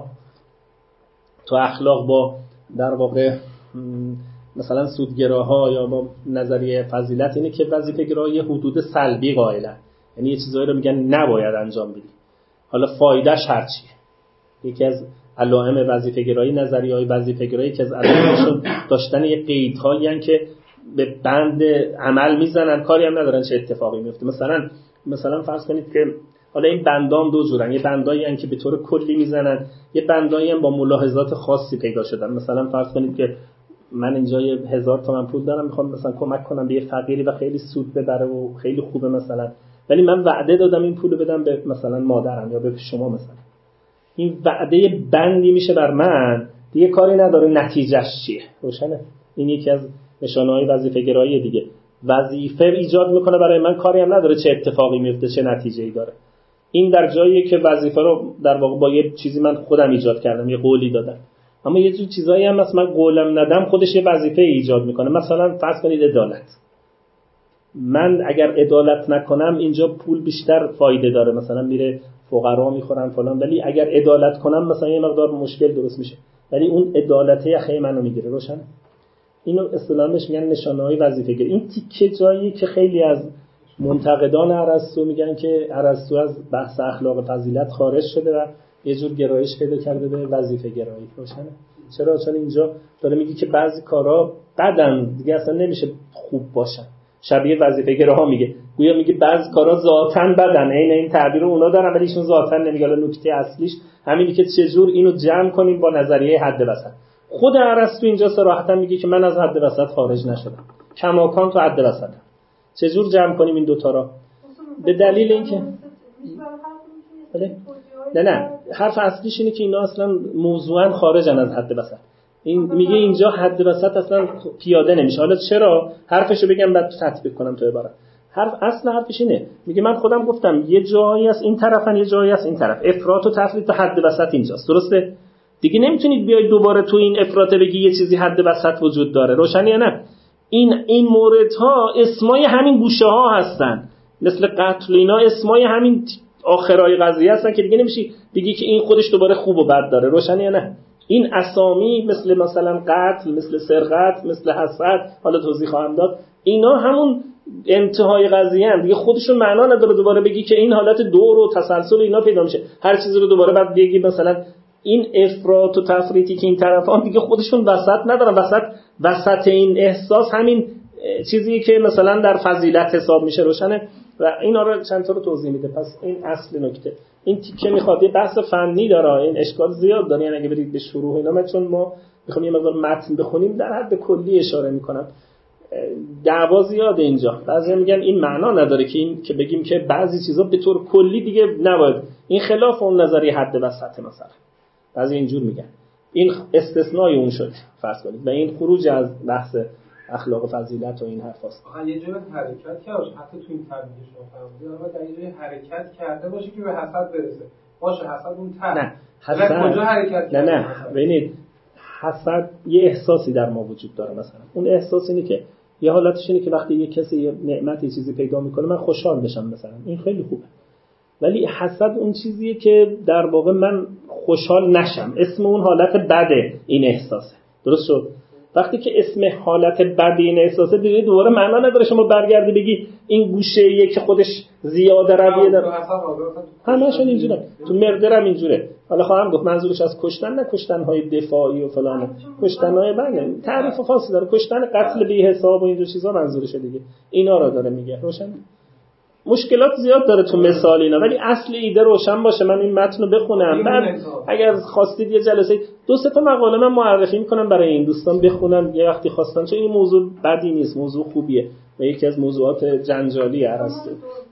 تو اخلاق با در واقع مثلا سودگراها یا با نظریه فضیلت اینه که وظیفه گراها یه حدود سلبی قائلن. یعنی یه چیزایی رو میگن نباید انجام بدی، حالا فایدهش هرچیه. یکی از علائم وظیفه گرایی نظریه‌های وظیفه گرایی که از علائمشون داشتن یه قیدهایی ان که به بند عمل میزنن، کاری هم ندارن چه اتفاقی میفته. مثلا مثلا فرض کنید که حالا این بندام دو جورن، یه بندایی ان که به طور کلی میزنن، یه بندایی هم با ملاحظات خاصی پیدا شدن. مثلا فرض کنید که من اینجا یه هزار تومان پول دارم، میخوام مثلا کمک کنم به یه فقیری و خیلی سود ببره و خیلی خوبه مثلا، ولی من وعده دادم این پولو بدم به مثلا مادرم یا به شما مثلا. این وعده بندی میشه بر من، دیگه کاری نداره نتیجهش چیه. روشنه؟ این یکی از نشانه‌های وظیفه گرایی دیگه. وظیفه ایجاد میکنه برای من، کاری هم نداره چه اتفاقی میفته چه نتیجه‌ای داره. این در جاییه که وظیفه رو در واقع با یه چیزی من خودم ایجاد کردم، یه قولی دادم. اما یه جور چیزایی هم مثلا من قولم ندم خودش یه وظیفه ایجاد میکنه. مثلا فرض کنید عدالت. من اگر عدالت نکنم اینجا پول بیشتر فایده داره، مثلا میره فقرا میخورن فلان، ولی اگر عدالت کنم مثلا یه مقدار مشکل درست میشه، ولی اون عدالته یخه منو میگیره. روشن؟ اینو اصطلاحاً بهش میگن نشانه‌های وظیفه گرایی. این تیکه جایی که خیلی از منتقدان ارسطو میگن که ارسطو از بحث اخلاق فضیلت خارج شده و یه جور گرایش پیدا کرده به وظیفه گرایی. روشنه؟ چرا؟ چون اینجا داره میگه که بعضی کارا بدن دیگه اصلا نمیشه خوب باشن. شبیه وظیفه گراها میگه، گویا میگه بعضی کارا ذاتاً بدن، عین این تعبیر رو اونا دارن ولی ایشون ذاتاً نمیگه. حالا نکته اصلیش همینه که چجور اینو جمع کنیم با نظریه حد وسط. خود ارسطو اینجا صراحتاً میگه که من از حد وسط خارج نشدم، کماکان تو حد وسطم. چجور جمع کنیم این دو تا را؟ به دلیل اینکه نه نه حرف اصلیش اینه که اینا اصلا موضوعاً خارجن از حد وسط. این میگه اینجا حد وسط اصلا پیاده نمیشه. حالا چرا؟ حرفشو بگم بعد تطبیق کنم تو عبارت. حرف اصل حرفش اینه، میگه من خودم گفتم یه جایی از این طرفن یه جایی از این طرف، افراط و تفریط به حد وسط اینجاست. درسته؟ دیگه نمیتونید بیاید دوباره تو این افراط بگی یه چیزی حد وسط وجود داره. روشن یا نه؟ این این موردها اسمای همین گوشه ها هستن، مثل قتل اینا اسمای همین آخرای قضیه هستن که دیگه نمیشه بگی که این خودش دوباره خوب و بد داره. روشن یا نه؟ این اسامی مثل مثلا قتل، مثل سرقت، مثل حسد، حالا توضیح خواهم داد، اینا همون انتهای قضیه هم دیگه خودشون معنا نداره دوباره بگی که این حالت دور و تسلسل اینا پیدا میشه، هر چیزی رو دوباره بعد بگی مثلا این افراط و تفریطی که این طرفان دیگه خودشون وسط ندارن. وسط وسط این احساس همین چیزی که مثلا در فضیلت حساب میشه. روشنه؟ و اینا رو چند تا رو توضیح میده. پس این اصل نکته. این تیکه میخواد یه بحث فنی داره، این اشکال زیاد داره، یعنی اگه برید به شروع اینا، من چون ما میخوام یه مقدار متن بخونیم در حد کلی اشاره میکنم. دعوا زیاده اینجا. بعضی میگن این معنا نداره که این که بگیم که بعضی چیزا به طور کلی دیگه نباید، این خلاف اون نظریه حد وسط مثلا. بعضی اینجور میگن این استثنای اون شد فرض کنید و این خروج از بحث اخلاق و فضیلت و این حرفاست. آخه یه جور حرکت کرده حتی تو این تعریف شما فرمودید، اما در یه جور حرکت کرده باشه که به حسد برسه. باشه حسد اون ته. نه حسد کجا حرکت کرده؟ نه نه ببینید حسد یه احساسی در ما وجود داره. مثلا اون احساس اینه که یه حالتش اینه که وقتی یه کسی یه نعمتی چیزی پیدا میکنه من خوشحال بشم مثلا، این خیلی خوبه. ولی حسد اون چیزیه که در واقع من خوشحال نشم، اسم اون حالت بده این احساسه. درست شد؟ وقتی که اسم حالت بده این احساسه دیگه دوباره معنا نداره شما برگردی بگی این گوشه‌ایه که خودش زیاده رویه داره. همه‌شون اینجوره. تو مردرم اینجوره. حالا خواهم گفت منظورش از کشتن نه کشتن‌های دفاعی و فلانه، کشتن‌های بله تعریف خاصی داره، کشتن قتل بی حساب و اینجور چیزا منظورشه دیگه. اینا رو داره میگه. روشن؟ مشکلات زیاد داره تو مثال اینا، ولی اصل ایده روشن باشه. من این متن رو بخونم، بعد اگر خواستید یه جلسه دو سه تا مقاله من معرفی میکنم برای این دوستان بخونن یه وقتی خواستن، چون این موضوع بدی نیست، موضوع خوبیه و یکی از موضوعات جنجالی ارسطو.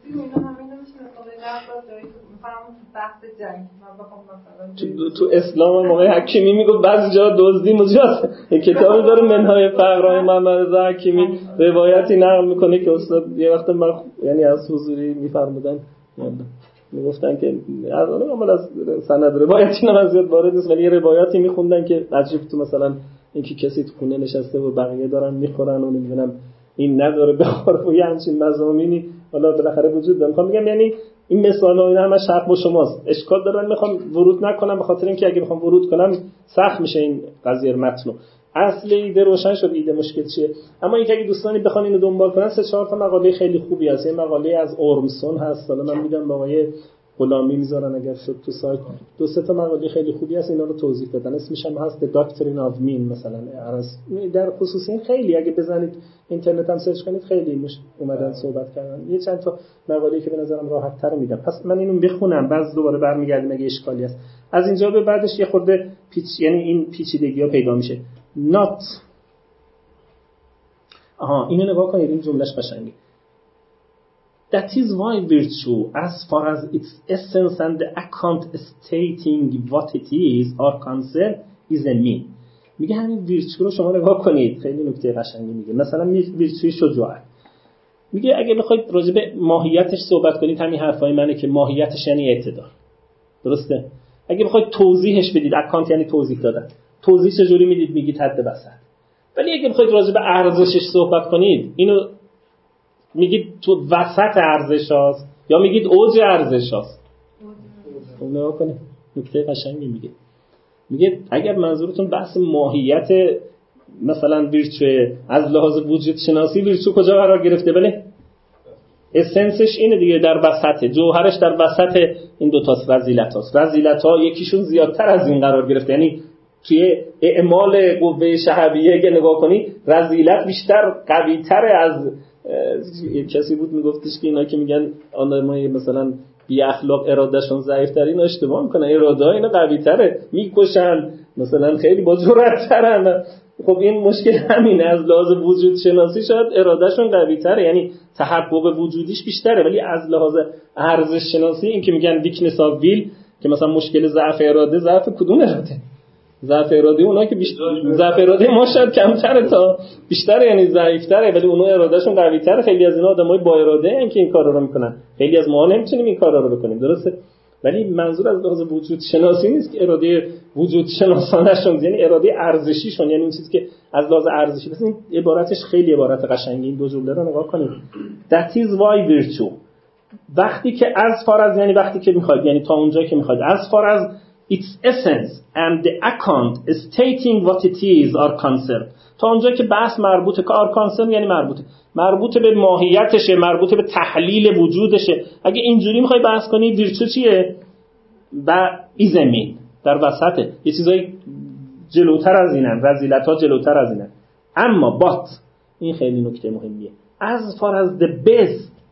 تو, تو اسلام موقع حکیمی میگه بعضی جا دزدی مجاز. کتابی داره منهای فقرای محمد رضا حکیمی روایتی نقل میکنه که استاد یه وقت من یعنی از حضوری میفرمودن میگفتن که از اون عمل از سند روایتی نه زیاد وارد نیست، ولی یه روایتی میخوندن که عجیب تو مثلا اینکه کسی تو خونه نشسته و بقیه دارن میخورن و نمیدونم این نداره بخوره و یه همچین مضامینی حالا بالاخره وجود داره. میخوام بگم یعنی این مثالا اینا همش حق با شماست، اشکال داره. میخوام ورود نکنم به خاطر اینکه اگه بخوام ورود کنم سخت میشه این قضیه متن. اصل ایده روشن شد، ایده مشکل چیه. اما اینکه اگه دوستانی بخوان اینو دنبال کنن سه چهار تا مقاله خیلی خوبی هست. این مقاله از اورمسون هست، حالا من میگم با آقای غلامی میذارن اگر شد تو سایت، دو سه تا مقاله خیلی خوبی هست اینا رو توضیح دادن. اسمش هم هست The Doctrine of Mean مثلا. در خصوص این خیلی اگه بزنید اینترنت هم سرچ کنید خیلی مش اومدن صحبت کردن. یه چند تا مقاله که به نظرم راحت تر میدم. پس من اینو بخونم بعد دوباره برمیگردیم اگه اشکالی هست. از اینجا به بعدش یه خورده پیچ یعنی این پیچیدگی‌ها پیدا میشه. Not آها اینو نگاه کنید، این جملهش قشنگه. That is why virtue, as far as its essence and the account stating what it is are concerned, is a mean. میگه همین ویرچو رو شما نگاه کنید، خیلی نکته قشنگی میگه. مثلا ویرچوی شجاعت، میگه اگه بخواید راجع به ماهیتش صحبت کنید همین حرفای منه که ماهیتش یعنی اعتدال. درسته؟ اگه بخواید توضیحش بدید، اکانت یعنی توضیح دادن، توضیح چجوری میدید؟ میگید حد وسط. ولی اگه بخواید راجع به ارزشش صحبت کنید اینو میگید تو وسط ارزش هاست یا میگید اوج ارزش هاست. خب نگاه کنید نکته قشنگی میگه. میگه اگر منظورتون بحث ماهیت مثلا ویرچو از لحاظ وجود شناسی ویرچو کجا قرار گرفته؟ بله اسنسش اینه دیگه، در وسطه، جوهرش در وسط این دو تا فضیلت هاست. فضیلت ها یکیشون زیادتر از این قرار گرفته، یعنی توی اعمال قوه شهویه که نگاه کنی رذیلت بیشتر قوی تر از کسی بود میگفتش که اینا که میگن آدمای مثلا بی اخلاق ارادهشون ضعیف ترین اشتباه میکنن، اراده ها اینا قوی تره، میکشن مثلا، خیلی با جرأت ترن. خب این مشکل همینه، از لحاظ وجود شناسی شاید ارادهشون قوی تره، یعنی تحقق وجودیش بیشتره، ولی از لحاظ ارزش شناسی این که میگن ویکنس آف ویل که مثلا مشکل ضعف اراده، ضعف کدوم اراده؟ ضعف اراده اونا که بیشتر، ضعف اراده ما شاید کمتره تا بیشتره، یعنی ضعیف‌تره، ولی اونا ارادهشون قوی‌تره. خیلی از اینا آدمای با اراده ان که این کارا رو میکنن، خیلی از ما نمیتونیم این کارا رو بکنیم. درسته؟ ولی منظور از لحاظ وجود شناسی نیست که اراده وجود شناسانشون، یعنی اراده ارزشیشون، یعنی اون چیزی که از لحاظ ارزشی. مثلا این عبارتش خیلی عبارت قشنگی، این دو جمله رو نگاه کنید. That is why virtue، وقتی که از فار از، یعنی وقتی که میخواید، یعنی تا اونجایی که میخواید، از فار از its essence and the account stating what it is are concerned، تا اونجایی که بحث مربوطه که are concerned یعنی مربوطه مربوطه به ماهیتشه، مربوطه به تحلیل وجودشه. اگه اینجوری میخوای بحث کنی ویرچو چیه و ایزمین در وسطه، یه چیزای جلوتر از اینن، رذیلت‌ها جلوتر از اینن. اما but این خیلی نکته مهمیه، as far as the best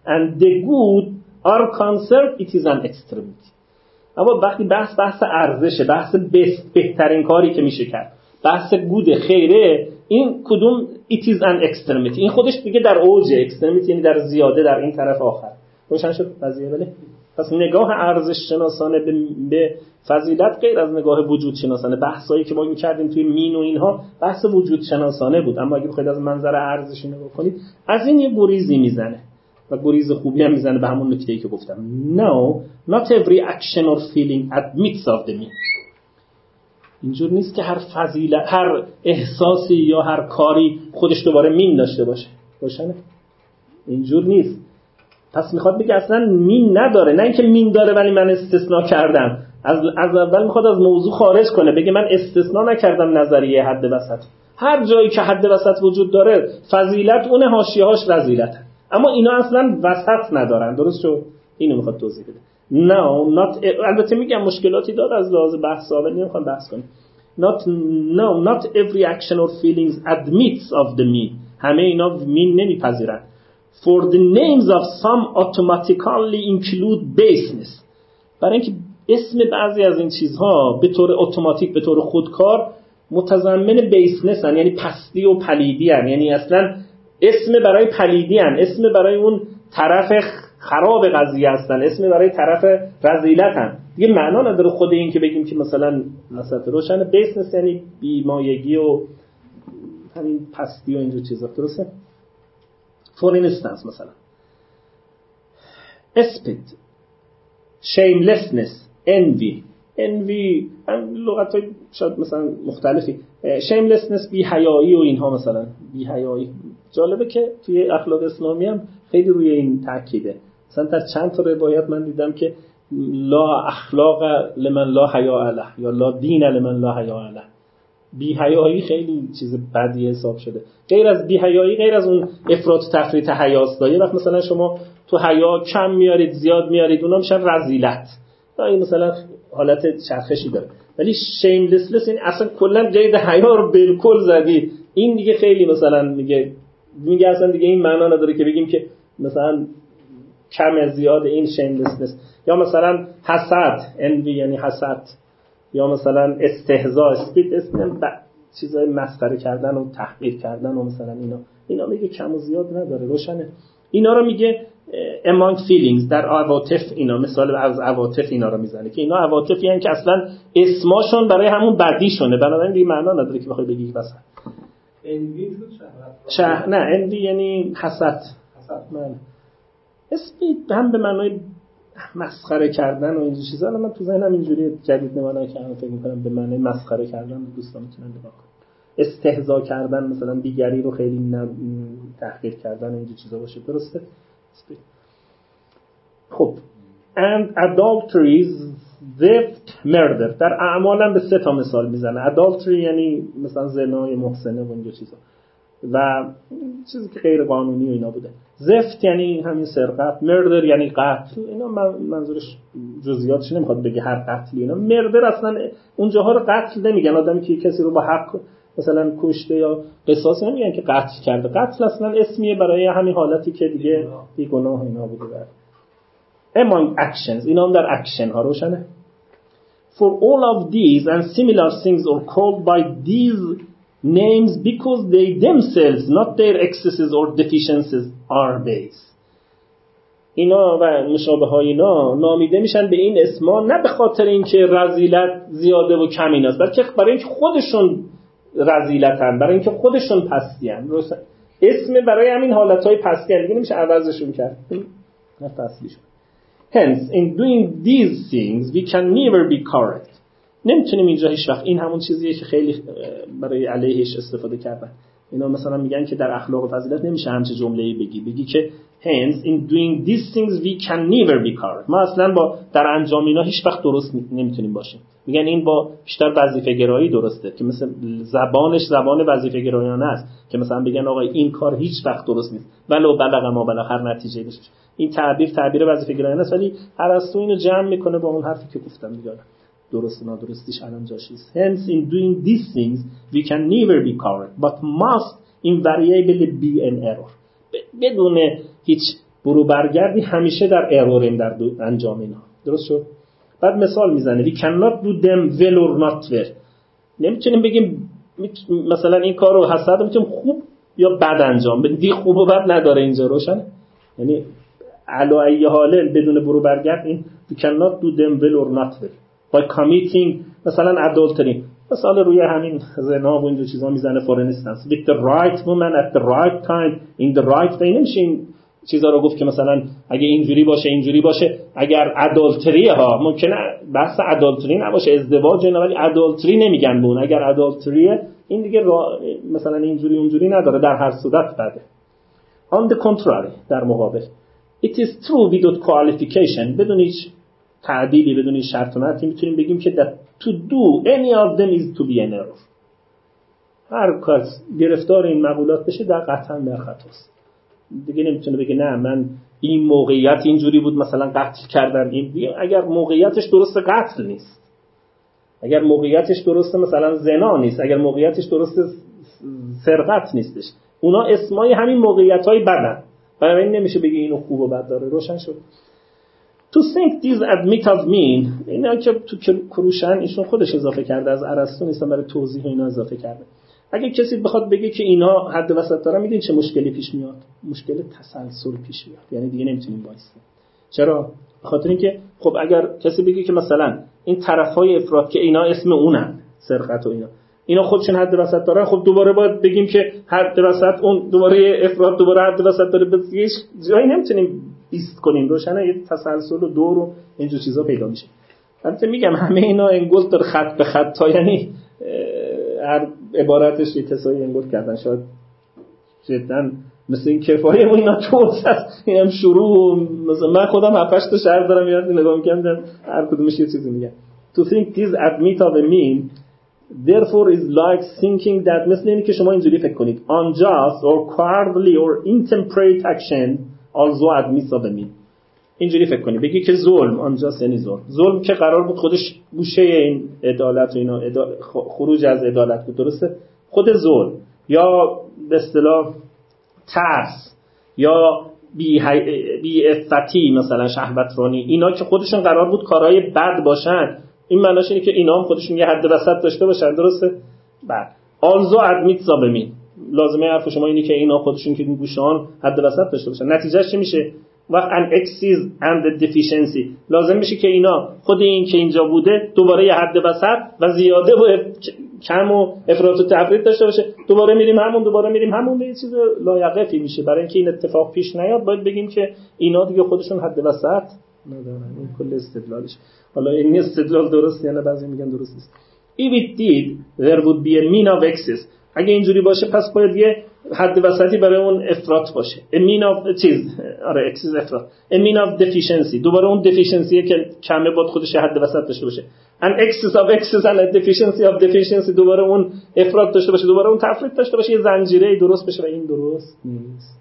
and the good are conserved, it is an extremity. اما وقتی بحث بحث ارزشه، بحث best بهترین کاری که میشه کرد، بحث گود خیره، این کدوم it is an extremity، این خودش دیگه در اوج extremity، یعنی در زیاده در این طرف آخر. روشن شد قضیه؟ بله. پس نگاه ارزش شناسانه به فضیلت غیر از نگاه وجود شناسانه، بحثایی که ما می‌کردیم توی مین و اینها بحث وجود شناسانه بود، اما اگه بخواید از منظر ارزشی نگاه کنید از این یه گریزی میزنه و گریز خوبی هم میزنه به همون نکته‌ای که گفتم. No, not every action or feeling admits of the mean. اینجور نیست که هر فضیلت، هر احساسی یا هر کاری خودش دوباره مین داشته باشه. روشنه؟ اینجور نیست. پس میخواد بگه اصلا مین نداره، نه اینکه مین داره ولی من استثناء کردم. از از اول میخواد از موضوع خارج کنه، بگه من استثناء نکردم نظریه حد وسط. هر جایی که حد وسط وجود داره فضیلت اون حاشیه‌هاش رذیلته، اما اینا اصلا وسط ندارن. درست شد؟ اینو میخواد توضیح بده. No, not البته میگم مشکلاتی داره از لحاظ بحث، ولی نمیخوام بحث کنم. Not no, not every action or feelings admits of the mean. همه اینا مین نمیپذیرن. For the names of some automatically include baseness. برای اینکه اسم بعضی از این چیزها به طور اتوماتیک، به طور خودکار متضمن بیسنس هن، یعنی پستی و پلیدی هن. یعنی اصلا اسم برای پلیدی هن، اسم برای اون طرف خراب قضیه هستن، اسم برای طرف رذیلت هن. دیگه معنا نداره خود این که بگیم که مثلا مثلا روشن بیسنس یعنی بیمایگی و همین پستی و اینجور چیزا. درسته؟ For instance مثلا spit, shamelessness, envy. envy لغت‌های شاید مثلا مختلفی. shamelessness بی حیایی و اینها مثلا بی حیایی. جالبه که توی اخلاق اسلامی هم خیلی روی این تاکیده. مثلا در چند تا روایت من دیدم که لا اخلاق لمن لا حیا له یا لا دین لمن لا حیا له. بی حیایی خیلی چیز بدی حساب شده. غیر از بی حیایی، غیر از اون افراط و تفریط حیاست داره. وقت مثلا شما تو حیا کم میارید زیاد میارید اونا میشن رذیلت. این مثلا حالت چرخشی داره. ولی شیملسنس این اصلا کلا قید حیا رو بالکل زدی. این دیگه خیلی مثلا میگه میگه اصلا دیگه این معنا نداره که بگیم که مثلا کم از زیاد این شیملسنس. یا مثلا حسد، انوی یعنی حسد، یا مثلا استهزاء، اسپید اسم چیزای مسخره کردن و تحقیر کردن و مثلا اینا اینا میگه کم و زیاد نداره. روشنه؟ اینا رو میگه among feelings، در عواطف. اینا مثال از عواطف اینا رو میزنه که اینا عواطفی هستن که اصلا اسمشون برای همون بدیشونه، بنابراین دیگه معنا نداره که بخوای بگی مثلا انوی شهر. نه انوی یعنی حسد. حسد من اسپید هم به معنای مسخره کردن و این چیزا. الان من تو ذهنم اینجوری جدید نمونه که من فکر می‌کنم به معنی مسخره کردن دوستان میتونن نگاه کنن. استهزا کردن مثلا دیگری رو خیلی تحقیر کردن اینجور چیزا باشه. درسته؟ خب and adulteries, theft, murder در اعمال هم به سه تا مثال میزنه. adultery یعنی مثلا زنای محسنه و اینجور چیزا و چیزی که غیر قانونی و اینا بوده. زفت یعنی همین سرقت، مردر یعنی قتل. اینا منظورش جزئیاتش نمیخواد بگه هر قتلی. اینا مردر اصلا اونجاها رو قتل نمیگن. آدمی که کسی رو با حق مثلا کشته یا قصاص نمیگن که قتل کرده. قتل اصلا اسمیه برای همین حالتی که دیگه بیگناه اینا بوده. بر among actions، اینا هم در اکشن ها. روشنه؟ for all of these and similar things are called by these names because they themselves, not their excesses or deficiencies, are base. اینا و مشابه های اینا نامیده میشن به این اسما نه به خاطر اینکه رذیلت زیاده و کم ایناست، بلکه برای اینکه خودشون رذیلتن، برای اینکه خودشون پستیان. اسم برای همین حالتهای پستی دیگه نمیشه عوضشون کرد. نه پستیشون. Hence in doing these things we can never be correct. نمیتونیم اینجا هیچ وقت. این همون چیزیه که خیلی برای علیهش استفاده کردن. اینا مثلا میگن که در اخلاق و فضیلت نمیشه همچه جمله‌ای بگی بگی که hence in doing these things we can never be correct. ما اصلا با در انجام اینا هیچ وقت درست نمیتونیم باشیم. میگن این با بیشتر وظیفه گرایی درسته که مثلا زبانش زبان وظیفه گرایانه است که مثلا بگن آقا این کار هیچ وقت درست نیست ولو بلغ ما بلغ، هر نتیجه بشه. این تعبیر تعبیر وظیفه گرایانه است، ولی ارسطو اینو جمع میکنه با اون حرفی که گفتم دیگه. درست نادرستیش الان جاش نیست. Hence in doing these things we can never be correct but must invariably be an error. بدون هیچ برو برگردی همیشه در اروریم در انجام اینا. درست شد؟ بعد مثال میزنه we cannot do them well or not well. نمیتونیم بگیم مثلا این کار رو حسد میتونیم خوب یا بد انجام بدیم. دی خوب و بد نداره اینجا، روشنه؟ یعنی علی ای حال بدون برو برگرد این we cannot do them well or not well by committing مثلا adultery، مثلا روی همین زنا و اینجور چیزا میزنه for instance with the right woman at the right time in the right way. نمیشه این چیزا رو گفت که مثلا اگه اینجوری باشه اینجوری باشه. اگر ادالتری ها ممکنه بحث ادالتری نباشه، ازدواج نه، ولی ادالتری نمیگن به اون. اگر ادالتریه این دیگه مثلا اینجوری اونجوری نداره، در هر صورت بده. on the contrary در مقابل it is true without qualification، بدون هیچ تعدیلی بدون هیچ شرط و نتی میتونیم بگیم که that to do any of them is to be an error. هر کس گرفتار این مقولات بشه در قطعا در خطاست. دیگه نمیتونه بگه نه من این موقعیت اینجوری بود مثلا قتل کردم. این اگر موقعیتش درست قتل نیست، اگر موقعیتش درست مثلا زنا نیست، اگر موقعیتش درست سرقت نیستش، اونا اسمای همین موقعیت‌های بدن. برای این نمیشه بگه اینو خوب و بد داره. روشن شد؟ To think these admit of mean، اینا که تو کروشن ایشون خودش اضافه کرده، از ارسطو نیستن، برای توضیح اینا اضافه کرده. اگه کسی بخواد بگه که اینا حد وسط دارن، میدونید چه مشکلی پیش میاد؟ مشکل تسلسل پیش میاد. یعنی دیگه نمیتونیم وایسیم. چرا؟ به خاطر اینکه خب اگر کسی بگه که مثلا این طرفای افراد که اینا اسم اونن، سرقت و اینا، اینا خودشون حد وسط دارن، خب دوباره باید بگیم که حد وسط اون دوباره افراد دوباره حد وسط داره. به هیچ جایی نمیتونیم ایست کنیم. روشنه؟ یه تسلسل و دور و اینجور چیزا پیدا میشه. البته میگم همه اینا انگل داره خط به خط تا، یعنی هر عبارتش یه کسایی انگل کردن، شاید جدا مثل این کفایه و اینا توضیح هست. اینم شروع مثلا من خودم هفتش تا شهر دارم یاد نگاه میکنم هر کدومش یه چیزی میگن. To think this admit of a mean therefore is like thinking that، مثل اینه که شما اینجوری فکر کنید unjust or cowardly or intemperate action also admits of a mean. اینجوری فکر کنید بگی که ظلم unjust یعنی ظلم، ظلم که قرار بود خودش گوشه این عدالت و اینا عدالت خروج از عدالت بود، درسته؟ خود ظلم یا به اصطلاح ترس یا بی بی افتی مثلا شهوترانی، اینا که خودشون قرار بود کارهای بد باشن، این معناش اینه که اینا هم خودشون یه حد وسط داشته باشن، درسته؟ بعد also admits of a mean، لازمه حرف شما اینه که اینا خودشون که گوشان حد وسط داشته باشن. نتیجهش چی میشه؟ وقت an excess and the deficiency، لازم میشه که اینا خود این که اینجا بوده دوباره یه حد وسط و زیاده و کم و افراط و تفرید داشته باشه. دوباره میریم همون دوباره میریم همون، به یه چیز لایقتی میشه. برای اینکه این اتفاق پیش نیاد باید بگیم که اینا دیگه خودشون حد وسط ندارن. این کل استدلالش. حالا این استدلال درست یا نه؟ بعضی میگن درست نیست. If it did there would be a mean of excess، اگه اینجوری باشه پس باید یه حد وسطی برای اون افراط باشه. A mean of چیز آره excess افراط. A mean of deficiency، دوباره اون deficiency که کمه باید خودش حد وسط داشته باشه. An excess of excess and a deficiency of deficiency، دوباره اون افراط داشته باشه، دوباره اون تفرید داشته باشه، یه زنجیره درست بشه و این درست نیست.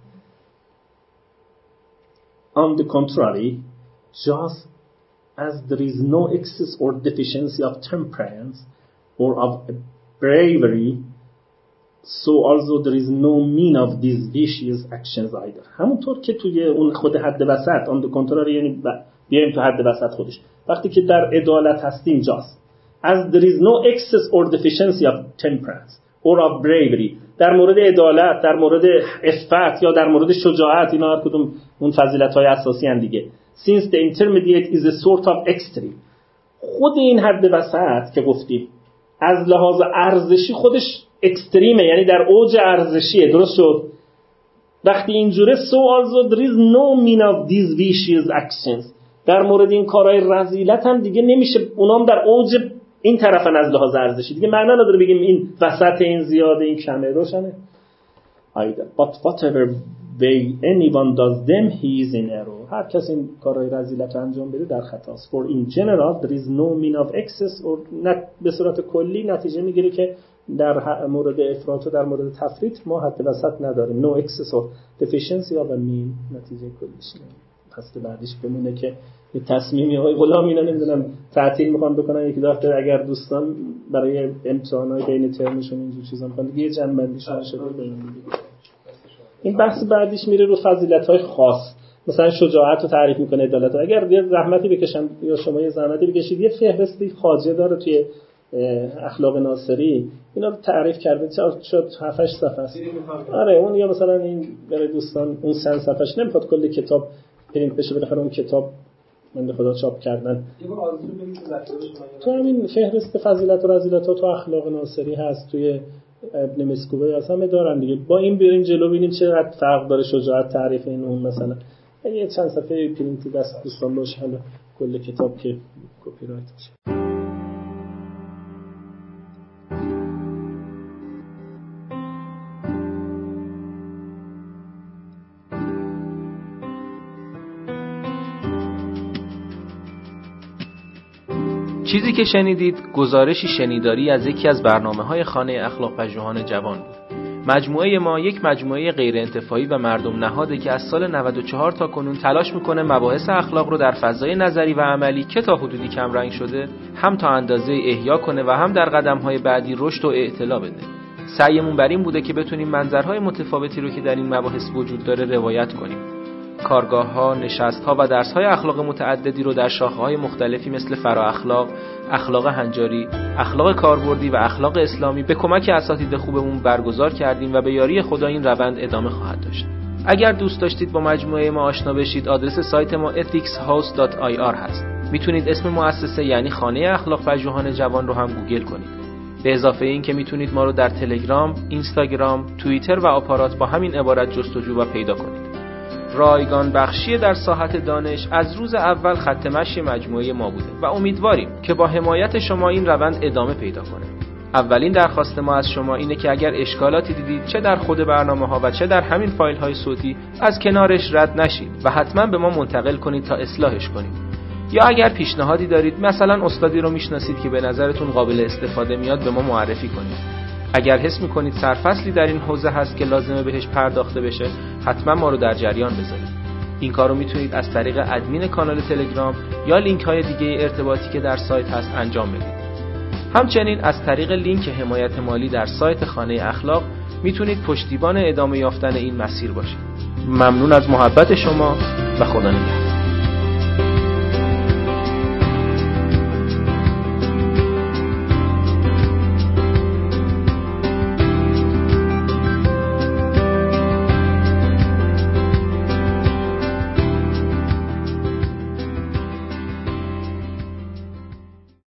On the contrary، just as there is no excess or deficiency of temperance or of bravery so also there is no mean of these vicious actions either. همونطور که توی اون خود حد وسط on the contrary یعنی بیایم تو حد وسط خودش، وقتی که در عدالت هستیم just as there is no excess or deficiency of temperance or of bravery، در مورد عدالت، در مورد عفت یا در مورد شجاعت، اینا هر کدوم اون فضیلت‌های اساسی ان دیگه. Since the intermediate is a sort of extreme، خود این حد وسط که گفتیم از لحاظ ارزشی خودش اکستریمه، یعنی در اوج ارزشیه، درست شد؟ وقتی اینجوره so also there is no mean of these vicious actions، در مورد این کارهای رذیلت هم دیگه نمیشه، اونام در اوج این طرفن از لحاظ ارزشی، دیگه معنا نداره بگیم این وسط این زیاده این کمه. روشنه؟ either but whatever way anyone does them he is in error، هر کس این کارهای رذیلت انجام بده در خطاست. for in general there is no mean of excess or نت... به صورت کلی نتیجه میگیره که در مورد افراط و در مورد تفریط ما حد وسط نداریم. no excess or deficiency of a mean، نتیجه کلیش نه. پس بعدش بمونه که یه تصمیمی های غلام اینا نمیدونم تعطیل میخوان بکنن یکی دفعه، اگر دوستان برای امتحانات بین ترمشون اینجور چیزا میخوان دیگه یه جنبندی شده ببینید. این بحث بعدیش میره رو فضیلت‌های خاص. مثلا شجاعت رو تعریف میکنه، عدالت. اگر یه زحمتی بکشن یا شما یه زحمتی بکشید یه فهرستی خاجه داره توی اخلاق ناصری، اینا رو تعریف کرده، شاید هفت هشت صفحه است. آره اون یا مثلا این برای دوستان اون چند صفحهش نمیخواد کلی کتاب پرینت بشه، بالاخره اون کتاب من خدا چاپ کردن. تو همین فهرست فضیلت و رذیلت‌ها تو اخلاق ناصری هست، توی ابن مسکوبه هست، همه دارن دیگه. با این بریم جلو ببینیم چقدر فرق داره شجاعت تعریف این اون. مثلا یه چند صفحه پرینتی دست دوستان باشه، حالا کل کتاب که کپی رایت بشه. چیزی که شنیدید گزارشی شنیداری از یکی از برنامه‌های خانه اخلاق پژوهان جوان بود. مجموعه ما یک مجموعه غیر انتفاعی و مردم نهاده که از سال نود و چهار تا کنون تلاش میکنه مباحث اخلاق رو در فضای نظری و عملی که تا حدودی کم رنگ شده هم تا اندازه احیا کنه و هم در قدم‌های بعدی رشد و اطلاع بده. سعیمون بر این بوده که بتونیم منظرهای متفاوتی رو که در این مباحث وجود داره روایت کنیم. کارگاه‌ها، نشست‌ها و درس‌های اخلاق متعددی رو در شاخه‌های مختلفی مثل فرا اخلاق، اخلاق هنجاری، اخلاق کاربردی و اخلاق اسلامی به کمک اساتید خوبمون برگزار کردیم و به یاری خدا این روند ادامه خواهد داشت. اگر دوست داشتید با مجموعه ما آشنا بشید، آدرس سایت ما ethics house dot i r هست. میتونید اسم مؤسسه یعنی خانه اخلاق پژوهان جوان رو هم گوگل کنید. به اضافه این که میتونید ما رو در تلگرام، اینستاگرام، توییتر و آپارات با همین عبارت جستجو و پیدا کنید. رایگان بخشی در ساحت دانش از روز اول خط مشی مجموعه ما بوده و امیدواریم که با حمایت شما این روند ادامه پیدا کنه. اولین درخواست ما از شما اینه که اگر اشکالاتی دیدید چه در خود برنامه‌ها و چه در همین فایل‌های صوتی از کنارش رد نشید و حتما به ما منتقل کنید تا اصلاحش کنیم. یا اگر پیشنهادی دارید، مثلا استادی رو میشناسید که به نظرتون قابل استفاده میاد، به ما معرفی کنید. اگر حس میکنید سرفصلی در این حوزه هست که لازمه بهش پرداخته بشه، حتما ما رو در جریان بذارید. این کارو میتونید از طریق ادمین کانال تلگرام یا لینک های دیگه ارتباطی که در سایت هست انجام بدید. همچنین از طریق لینک حمایت مالی در سایت خانه اخلاق میتونید پشتیبان ادامه یافتن این مسیر باشید. ممنون از محبت شما و خدا نگهدار.